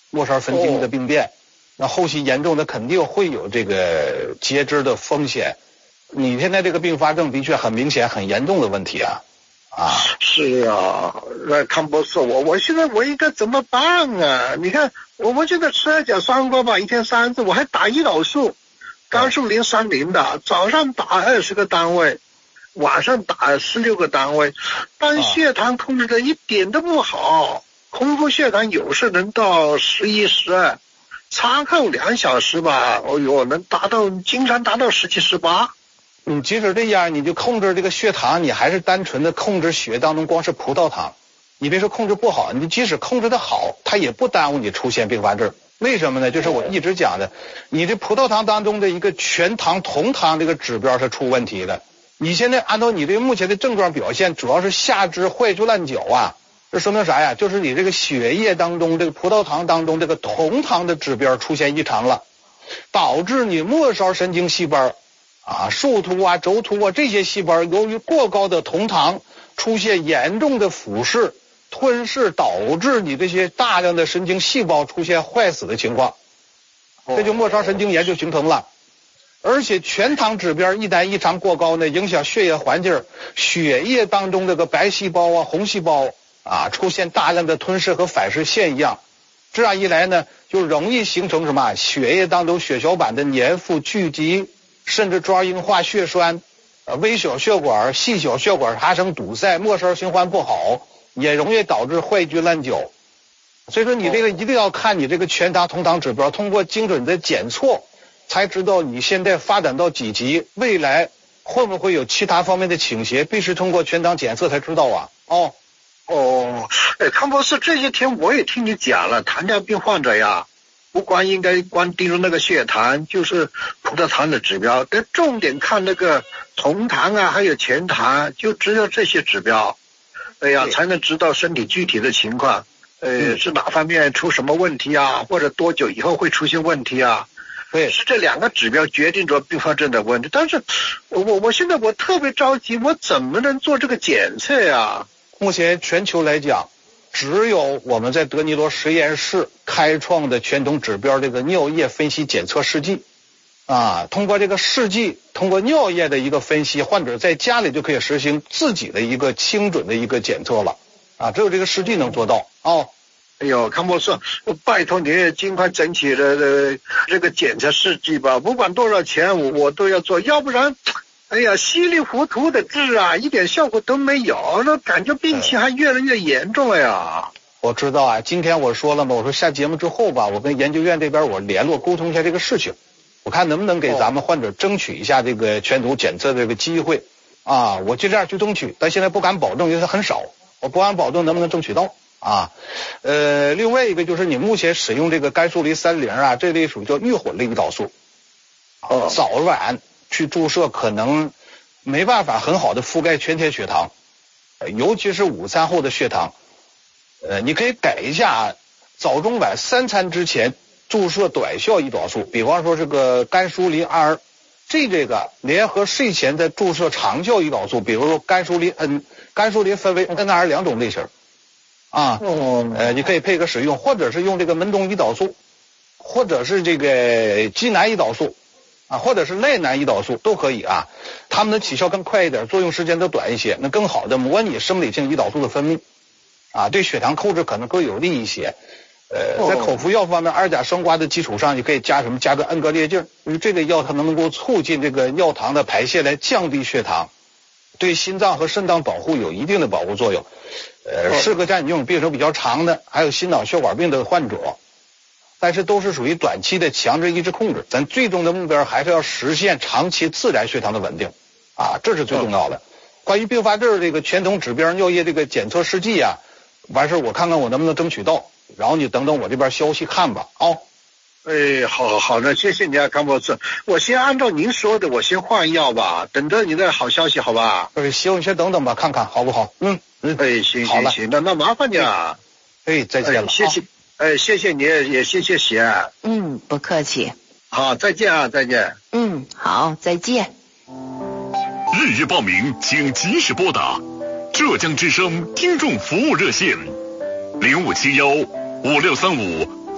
末梢神经的病变，哦、那后期严重的肯定会有这个截肢的风险。你现在这个并发症的确很明显、很严重的问题啊。啊， 是啊，那康博士，我我现在我应该怎么办啊？你看，我们现在吃二甲双胍吧，一天三次，我还打胰岛素，肝素零三零的，早上打二十个单位，晚上打十六个单位，但血糖控制的一点都不好，空腹血糖有时能到十一、十二，餐后两小时吧，哦呦，能达到经常达到十七、十八。 你即使这样，你就控制这个血糖，你还是单纯的控制血当中光是葡萄糖。你别说控制不好，你即使控制的好，它也不耽误你出现并发症。为什么呢？就是我一直讲的，你这葡萄糖当中的一个全糖酮糖这个指标是出问题的。你现在按照你这个目前的症状表现，主要是下肢坏出烂脚啊。这说明啥呀？就是你这个血液当中这个葡萄糖当中这个酮糖的指标出现异常了，导致你末梢神经细胞啊，树突啊、轴突啊这些细胞由于过高的酮糖出现严重的腐蚀、吞噬，导致你这些大量的神经细胞出现坏死的情况，这就末梢神经炎就形成了。而且全糖指标一旦异常过高呢，影响血液环境，血液当中这个白细胞啊、红细胞啊出现大量的吞噬和反噬现象，这样一来呢，就容易形成什么？血液当中血小板的粘附聚集。甚至抓硬化血栓，呃，微小血管、细小血管发生堵塞，末梢循环不好，也容易导致坏疽烂脚。所以说，你这个一定要看你这个全糖酮糖指标，通过精准的检测，才知道你现在发展到几级，未来会不会有其他方面的倾斜，必须通过全糖检测才知道啊。哦哦，哎，康博士，这些天我也听你讲了，糖尿病患者呀。不光应该光盯住那个血糖，就是葡萄糖的指标，但重点看那个酮糖啊，还有全糖，就只有这些指标，哎呀，才能知道身体具体的情况，呃，嗯、是哪方面出什么问题啊，或者多久以后会出现问题啊？ 对， 是这两个指标决定着并发症的问题。但是，我我现在我特别着急，我怎么能做这个检测呀？ 目前全球来讲，只有我们在德尼罗实验室开创的全酮指标这个尿液分析检测试剂啊，通过这个试剂，通过尿液的一个分析，患者在家里就可以实行自己的一个精准的一个检测了啊，只有这个试剂能做到哦。 哎呦，康博士，拜托你尽快整起了这个检测试剂吧，不管多少钱我我都要做，要不然哎呀，稀里糊涂的治啊，一点效果都没有，那感觉病情还越来越严重了呀。 我知道啊，今天我说了嘛，我说下节目之后吧，我跟研究院这边我联络沟通一下这个事情，我看能不能给咱们患者争取一下这个全酮检测的这个机会啊，我尽量去争取，但现在不敢保证，因为它很少，我不敢保证能不能争取到啊。呃，另外一个就是你目前使用这个甘肃离三零啊，这类属于叫预混类胰岛素， 哦， 早晚去注射可能没办法很好的覆盖全天血糖，尤其是午餐后的血糖。呃，你可以改一下，早中晚三餐之前注射短效胰岛素，比方说这个甘舒林 R， 这这个联合睡前再注射长效胰岛素，比如说甘舒林 N， 甘舒林分为 N R 两种类型啊，呃，你可以配合使用，或者是用这个门冬胰岛素，或者是这个济南胰岛素。啊，或者是赖南胰岛素都可以啊，它们的起效更快一点，作用时间都短一些，那更好的模拟生理性胰岛素的分泌，啊，对血糖控制可能更有利一些。呃，在口服药方面，二甲双胍的基础上，你可以加什么？加个恩格列净，因为这类药它能够促进这个尿糖的排泄，来降低血糖，对心脏和肾脏保护有一定的保护作用。呃，适合像你这种病程比较长的，还有心脑血管病的患者。但是都是属于短期的强制抑制控制，咱最终的目标还是要实现长期自然血糖的稳定啊，这是最重要的。关于并发症这个全酮指标尿液这个检测试剂啊，完事我看看我能不能争取到，然后你等等我这边消息看吧啊。 哎，好好好的，谢谢你啊，康博士，我先按照您说的，我先换药吧，等着你的好消息，好吧？ 呃，行，你先等等吧，看看好不好？嗯嗯， 哎，行行行，那那麻烦你啊。 哎，再见了， 哎、谢谢。哎，谢谢你，也谢谢喜。 嗯，不客气。 好，再见啊，再见。 嗯，好，再见。 预约报名请及时拨打浙江之声听众服务热线零五七幺五六三五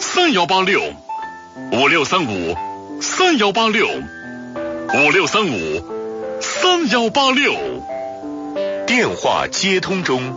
三幺八六，五六三五三幺八六，五六三五三幺八六。电话接通中。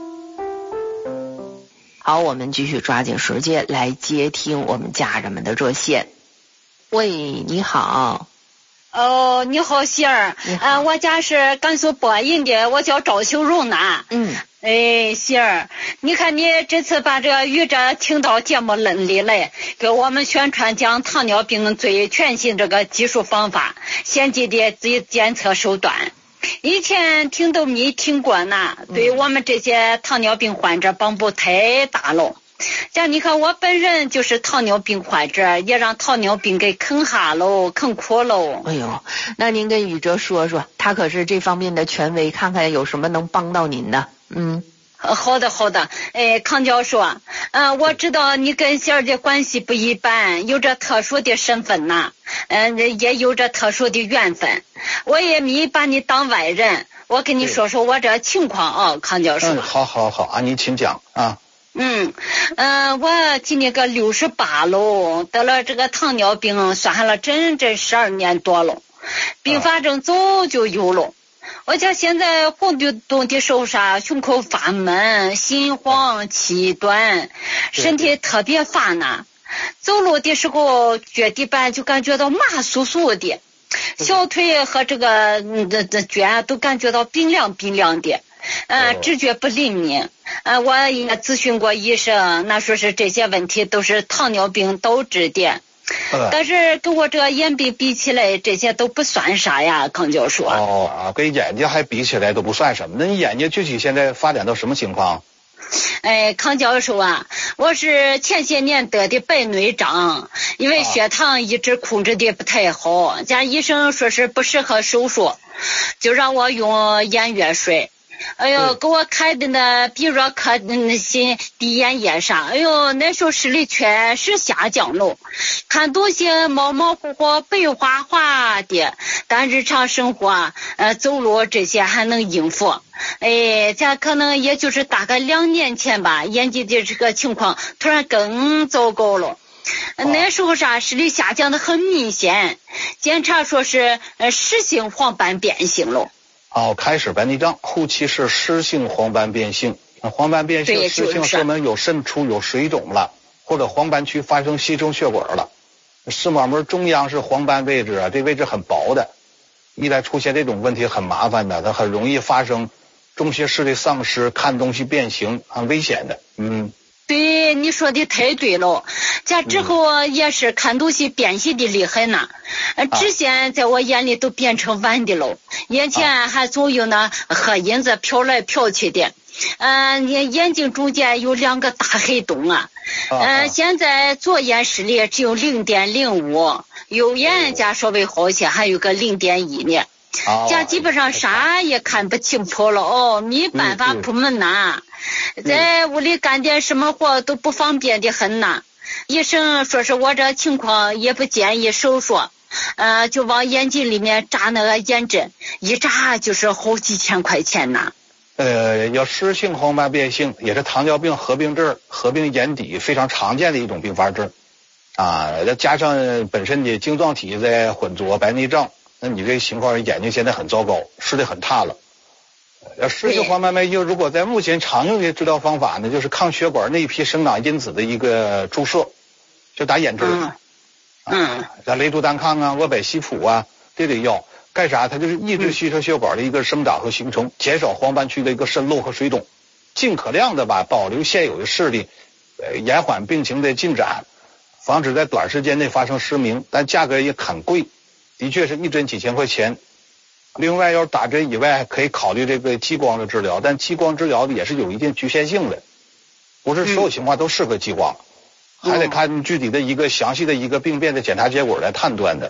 好，我们继续抓紧时间来接听我们家人们的热线。喂，你好。 哦，你好，喜儿。啊，我家是甘肃播音的，我叫赵秀荣呐。 嗯。 哎，喜儿，你看你这次把这个与这听到节目里来，给我们宣传讲糖尿病最全新这个技术方法，先进的检测手段。以前听都没听过呢，对我们这些糖尿病患者帮助太大了。像你看我本人就是糖尿病患者，也让糖尿病给啃下喽，啃苦喽。 哎呦，那您跟宇哲说说，他可是这方面的权威，看看有什么能帮到您的。嗯， 好的好的。哎，康教授，嗯、呃，我知道你跟喜儿的关系不一般，有着特殊的身份呐，嗯、呃，也有着特殊的缘分。我也没把你当外人，我跟你说说我这情况啊，康教授。 嗯，好好好啊，你请讲啊。 嗯，嗯、呃，我今年个六十八喽，得了这个糖尿病，算下了整整十二年多了，并发症早就有了。我家现在活动的手啥，胸口发闷，心慌气短，身体特别乏呐。走路的时候脚底板就感觉到麻酥酥的，小腿和这个这这脚都感觉到冰凉冰凉的。呃，知觉不灵敏，呃，我也咨询过医生，那说是这些问题都是糖尿病导致的，但是跟我这个眼病比起来，这些都不算啥呀，康教授。 哦啊，跟眼睛还比起来都不算什么，那你眼睛具体现在发展到什么情况？ 哎，康教授啊，我是前些年得的白内障，因为血糖一直控制的不太好，家医生说是不适合手术，就让我用眼药水。哎呦，给我开的那比若克那些滴眼液啥，哎呦，那时候视力确实下降了，看东西模模糊糊白花花的，但日常生活呃走路这些还能应付。哎，这可能也就是大概两年前吧，眼睛的这个情况突然更糟糕了。那时候啥视力下降的很明显，检查说是呃湿性黄斑变性了。 哦，开始白内障，后期是湿性黄斑变性。黄斑变性湿性说明有渗出有水肿了，或者黄斑区发生吸收血管了。视网膜中央是黄斑位置啊，这位置很薄的，一旦出现这种问题很麻烦的，它很容易发生中些视力丧失，看东西变形，很危险的。嗯。 对，你说的太对了，这之后也是看东西变形的厉害呢，直线在我眼里都变成弯的了，眼前还总有那黑影子飘来飘去的，嗯、呃，眼睛中间有两个大黑洞啊，嗯、呃，现在左眼视力只有零点零五，右眼加稍微好些，还有个零点一呢。家基本上啥也看不清楚了哦，没办法出门呐，在屋里干点什么活都不方便的很呐。医生说是我这情况也不建议手术，呃，就往眼睛里面扎那个眼针，一扎就是好几千块钱呐。 呃，要湿性黄斑变性也是糖尿病合并症、合并眼底非常常见的一种并发症啊，再加上本身的晶状体在混浊白内障。那你这情况眼睛现在很糟糕，视力很差了。呃，湿性黄斑变性如果在目前常用的治疗方法呢，就是抗血管内皮生长因子的一个注射，就打眼针。嗯。嗯。像雷珠单抗啊、沃百西普啊这类药，干啥？它就是抑制吸收血管的一个生长和形成，减少黄斑区的一个渗漏和水肿，尽可量的吧保留现有的视力，呃，延缓病情的进展，防止在短时间内发生失明，但价格也很贵。的确是一针几千块钱，另外要打针以外可以考虑这个激光的治疗，但激光治疗也是有一定局限性的，不是所有情况都适合激光，嗯、还得看具体的一个详细的一个病变的检查结果来判断的。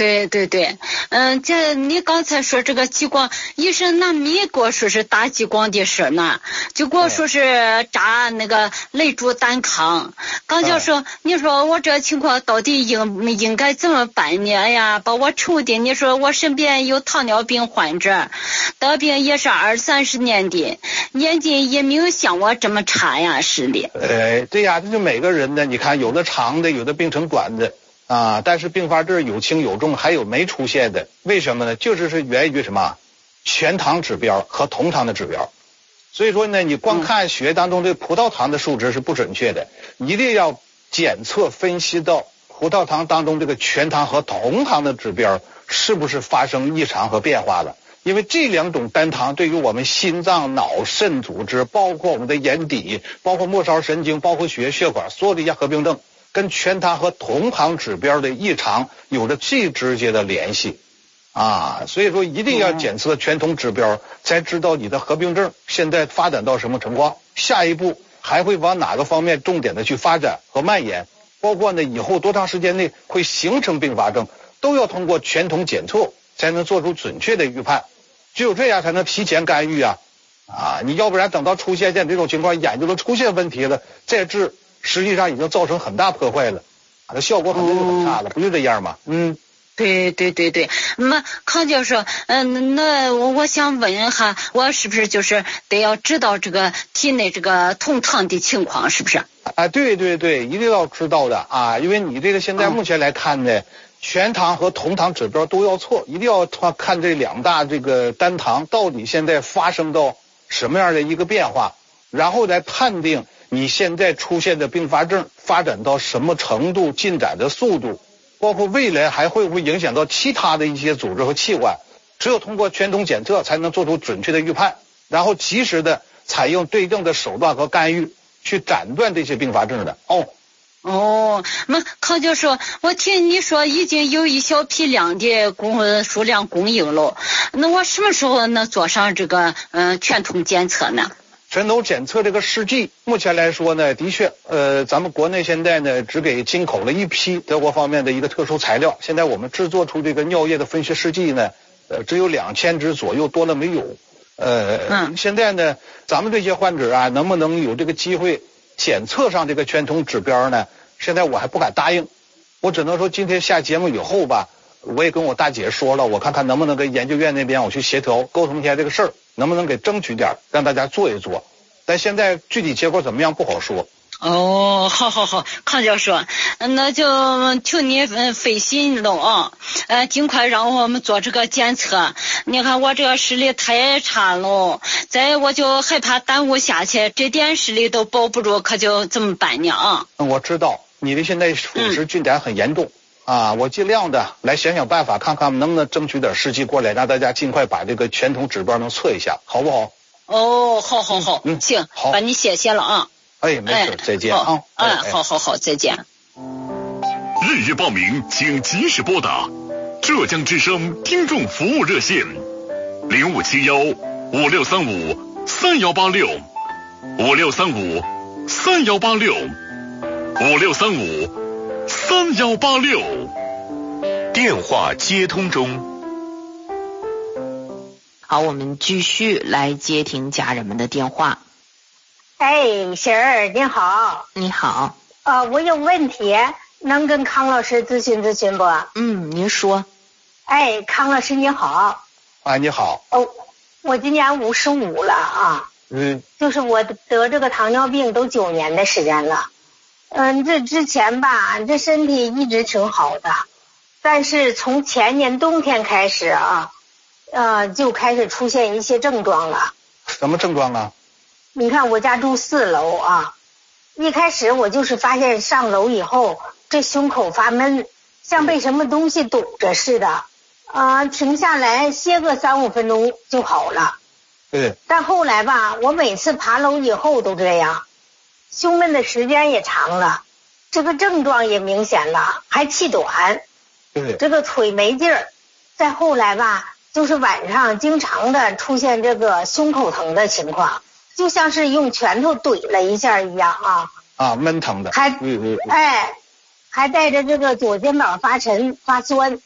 对对对，嗯，这你刚才说这个激光，医生那没给我说是打激光的事呢，就给我说是扎那个泪珠单抗。刚就说，你说我这情况到底应应该怎么办呢？哎呀，把我愁的，你说我身边有糖尿病患者，得病也是二三十年的，年纪也没有像我这么差呀，是的。 呃，对呀，这就每个人呢，你看有的长的，有的病程短的。啊，但是并发症有轻有重，还有没出现的，为什么呢？就是是源于什么？全糖指标和同糖的指标。所以说呢，你光看血液当中这葡萄糖的数值是不准确的，一定要检测分析到葡萄糖当中这个全糖和同糖的指标是不是发生异常和变化了。因为这两种单糖对于我们心脏、脑、肾组织，包括我们的眼底，包括末梢神经，包括血液血管，所有的一些合并症跟全糖和同糖指标的异常有着最直接的联系啊，所以说一定要检测全同指标，才知道你的合并症现在发展到什么情况，下一步还会往哪个方面重点的去发展和蔓延，包括呢以后多长时间内会形成并发症，都要通过全同检测才能做出准确的预判，只有这样才能提前干预啊啊，你要不然等到出现这种情况，眼睛都出现问题了再治，实际上已经造成很大破坏了，它效果肯定就很差了，不就这样吗？嗯， 对对对对，那康教授，嗯，那我我想问一下，我是不是就是得要知道这个体内这个同糖的情况，是不是？ 啊，对对对，一定要知道的啊，因为你这个现在目前来看呢，嗯、全糖和同糖指标都要错，一定要看这两大这个单糖到底现在发生到什么样的一个变化，然后来判定你现在出现的并发症发展到什么程度，进展的速度，包括未来还会不会影响到其他的一些组织和器官，只有通过全同检测才能做出准确的预判，然后及时的采用对症的手段和干预去斩断这些并发症的。哦哦，那康教授，我听你说已经有一小批量的供数量供应了，那我什么时候能做上这个嗯全同检测呢？ 全同检测这个试剂，目前来说呢，的确，呃，咱们国内现在呢只给进口了一批德国方面的一个特殊材料，现在我们制作出这个尿液的分析试剂呢，呃，只有两千支左右，多了没有。呃，嗯，现在呢，咱们这些患者啊，能不能有这个机会检测上这个全同指标呢？现在我还不敢答应，我只能说今天下节目以后吧，我也跟我大姐说了，我看看能不能跟研究院那边我去协调沟通一下这个事儿，能不能给争取点，让大家做一做。但现在具体结果怎么样不好说。 哦，好好好，康教授，那就求你费心了啊，呃，尽快让我们做这个检测。你看我这个视力太差了，再我就害怕耽误下去，这点视力都保不住，可就怎么办呢啊？ 我知道你的现在腐蚀进展很严重。嗯啊，我尽量的来想想办法，看看能不能争取点时机过来，让大家尽快把这个全同指标能测一下，好不好？ 哦，好好好，嗯，行， 好， 把你谢谢了啊。 哎，没事，哎、再见啊。 哎，哎好好好，再见。 预约报名，请及时拨打浙江之声听众服务热线零五七幺五六三五三幺八六五六三五三幺八六五六三五三幺八六。电话接通中。 好，我们继续来接听家人们的电话。 哎，婶儿您好。 你好。 呃，我有问题，能跟康老师咨询咨询不？ 嗯，您说。 哎，康老师你好。 啊，你好。 哦，我今年五十五了啊。 嗯。 就是我得这个糖尿病都九年的时间了。嗯，这之前吧，这身体一直挺好的，但是从前年冬天开始啊，呃，就开始出现一些症状了。 什么症状啊？ 你看我家住四楼啊，一开始我就是发现上楼以后，这胸口发闷，像被什么东西堵着似的，啊、呃，停下来歇个三五分钟就好了。 对。 但后来吧，我每次爬楼以后都这样。胸闷的时间也长了，这个症状也明显了，还气短， 对， 这个腿没劲儿。再后来吧，就是晚上经常的出现这个胸口疼的情况，就像是用拳头怼了一下一样啊。 啊，闷疼的。 还，嗯嗯，哎，还带着这个左肩膀发沉发酸，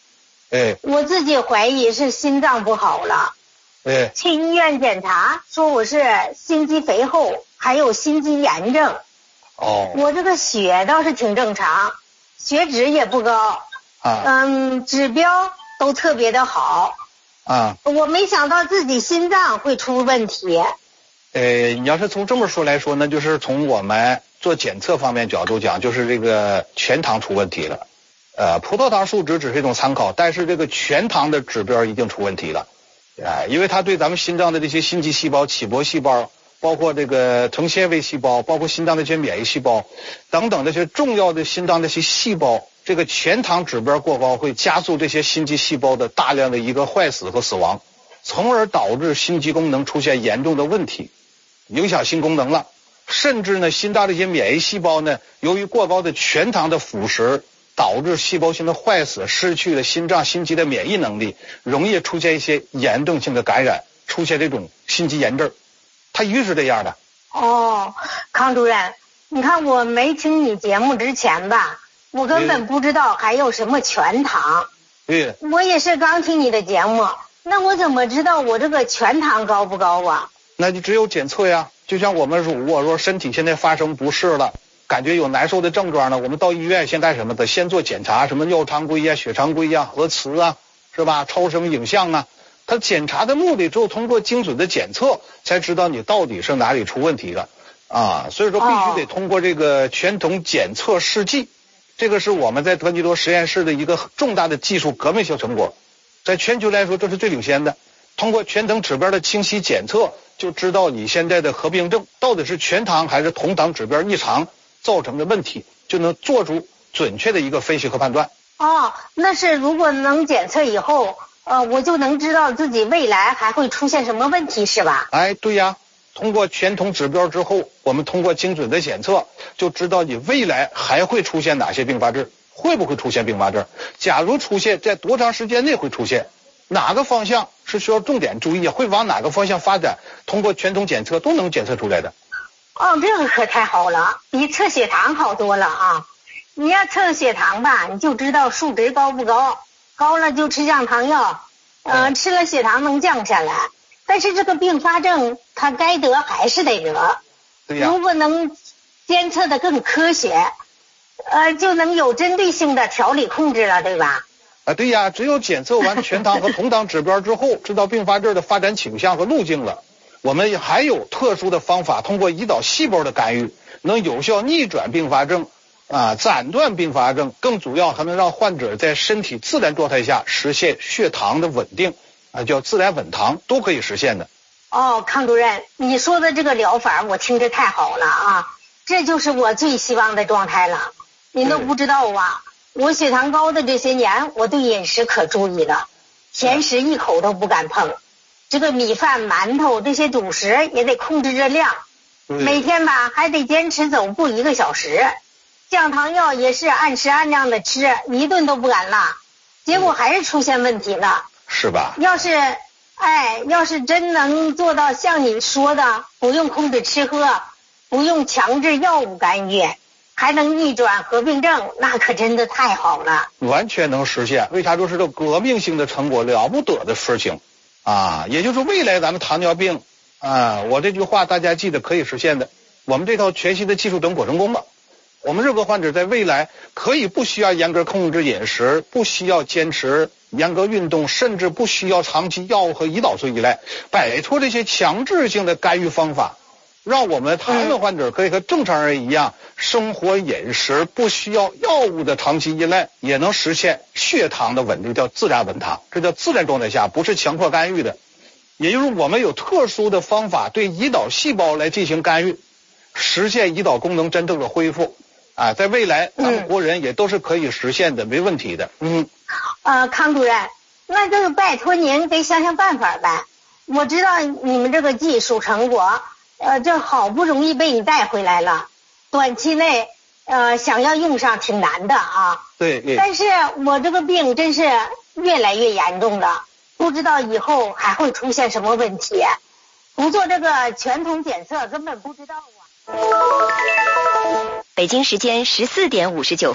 哎， 我自己怀疑是心脏不好了。 哎， 去医院检查说我是心肌肥厚，还有心肌炎症。 哦， 我这个血倒是挺正常，血脂也不高， 啊， 嗯，指标都特别的好。 啊， 我没想到自己心脏会出问题。 呃，你要是从这么说来说呢，就是从我们做检测方面角度讲，就是这个全糖出问题了。呃，葡萄糖数值只是一种参考，但是这个全糖的指标一定出问题了。啊，因为它对咱们心脏的这些心肌细胞、起搏细胞，包括这个成纤维细胞，包括心脏的这些免疫细胞等等这些重要的心脏的这些细胞，这个全糖指标过高会加速这些心肌细胞的大量的一个坏死和死亡，从而导致心肌功能出现严重的问题，影响心功能了。甚至呢，心脏这些免疫细胞呢，由于过高的全糖的腐蚀，导致细胞性的坏死，失去了心脏心肌的免疫能力，容易出现一些严重性的感染，出现这种心肌炎症。它一直是这样的。 哦，康主任，你看我没听你节目之前吧，我根本不知道还有什么全糖。 对。 我也是刚听你的节目，那我怎么知道我这个全糖高不高啊？ 那就只有检测呀。就像我们如果说身体现在发生不适了，感觉有难受的症状呢，我们到医院先干什么的？先做检查，什么尿常规啊、血常规啊、核磁啊，是吧？超声影像啊。它检查的目的只有通过精准的检测，才知道你到底是哪里出问题了啊。所以说必须得通过这个全酮检测试剂，这个是我们在德尼罗实验室的一个重大的技术革命性成果，在全球来说这是最领先的。通过全糖指标的清晰检测，就知道你现在的合并症到底是全糖还是酮糖指标异常造成的问题，就能做出准确的一个分析和判断。 哦，那是如果能检测以后，呃，我就能知道自己未来还会出现什么问题，是吧？ 哎，对呀，通过全酮指标之后，我们通过精准的检测，就知道你未来还会出现哪些并发症，会不会出现并发症，假如出现，在多长时间内会出现，哪个方向是需要重点注意，会往哪个方向发展，通过全酮检测都能检测出来的。 哦，这个可太好了，比测血糖好多了啊！你要测血糖吧，你就知道数值高不高，高了就吃降糖药，呃，吃了血糖能降下来。但是这个并发症，它该得还是得得。 对呀。 如果能监测的更科学，呃，就能有针对性的调理控制了，对吧？ 啊，对呀，只有检测完全糖和酮糖指标之后，知道并发症的发展倾向和路径了。我们还有特殊的方法，通过胰岛细胞的干预，能有效逆转并发症，啊，斩断并发症，更主要还能让患者在身体自然状态下实现血糖的稳定，啊，叫自然稳糖，都可以实现的。 哦，康主任，你说的这个疗法我听着太好了啊，这就是我最希望的状态了。您都不知道啊，我血糖高的这些年，我对饮食可注意了，甜食一口都不敢碰。这个米饭、馒头这些主食也得控制热量，每天吧还得坚持走步一个小时，降糖药也是按时按量的吃，一顿都不敢落，结果还是出现问题了， 是吧？ 要是哎，要是真能做到像你说的，不用控制吃喝，不用强制药物干预，还能逆转合并症，那可真的太好了， 完全能实现。为啥？就是这革命性的成果，了不得的事情。啊，也就是未来咱们糖尿病啊，我这句话大家记得可以实现的。我们这套全新的技术等果成功了，我们任何患者在未来可以不需要严格控制饮食，不需要坚持严格运动，甚至不需要长期药物和胰岛素依赖，摆脱这些强制性的干预方法，让我们糖尿患者可以和正常人一样，生活饮食不需要药物的长期依赖，也能实现血糖的稳定，叫自然稳糖，这叫自然状态下，不是强迫干预的。也就是我们有特殊的方法对胰岛细胞来进行干预，实现胰岛功能真正的恢复啊，在未来咱们国人也都是可以实现的，嗯、没问题的。嗯， 呃，康主任，那就拜托您给想想办法呗。我知道你们这个技术成果，呃，这好不容易被你带回来了，短期内呃想要用上挺难的啊。 对对。 但是我这个病真是越来越严重了，不知道以后还会出现什么问题。不做这个全酮检测根本不知道啊。 北京时间十四点五十九分。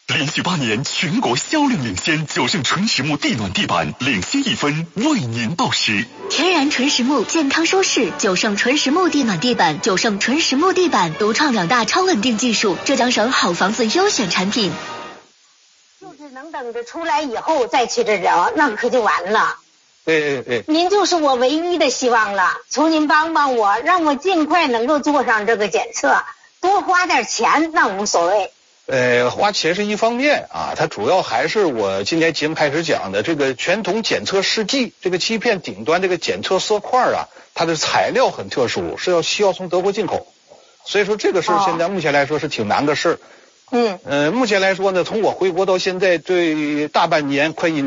连续八年全国销量领先，九盛纯实木地暖地板领先一分，为您报时。 天然纯实木，健康舒适，九盛纯实木地暖地板，九盛纯实木地板独创两大超稳定技术，浙江省好房子优选产品。 就只能等着出来以后再去治疗，那可就完了。 对对对， 您就是我唯一的希望了，求您帮帮我，让我尽快能够做上这个检测，多花点钱那无所谓。 呃，花钱是一方面啊，它主要还是我今天节目开始讲的这个全筒检测试剂，这个欺骗顶端这个检测色块啊，它的材料很特殊，是要需要从德国进口，所以说这个事现在目前来说是挺难的事。 嗯， 呃，目前来说呢，从我回国到现在，这大半年快一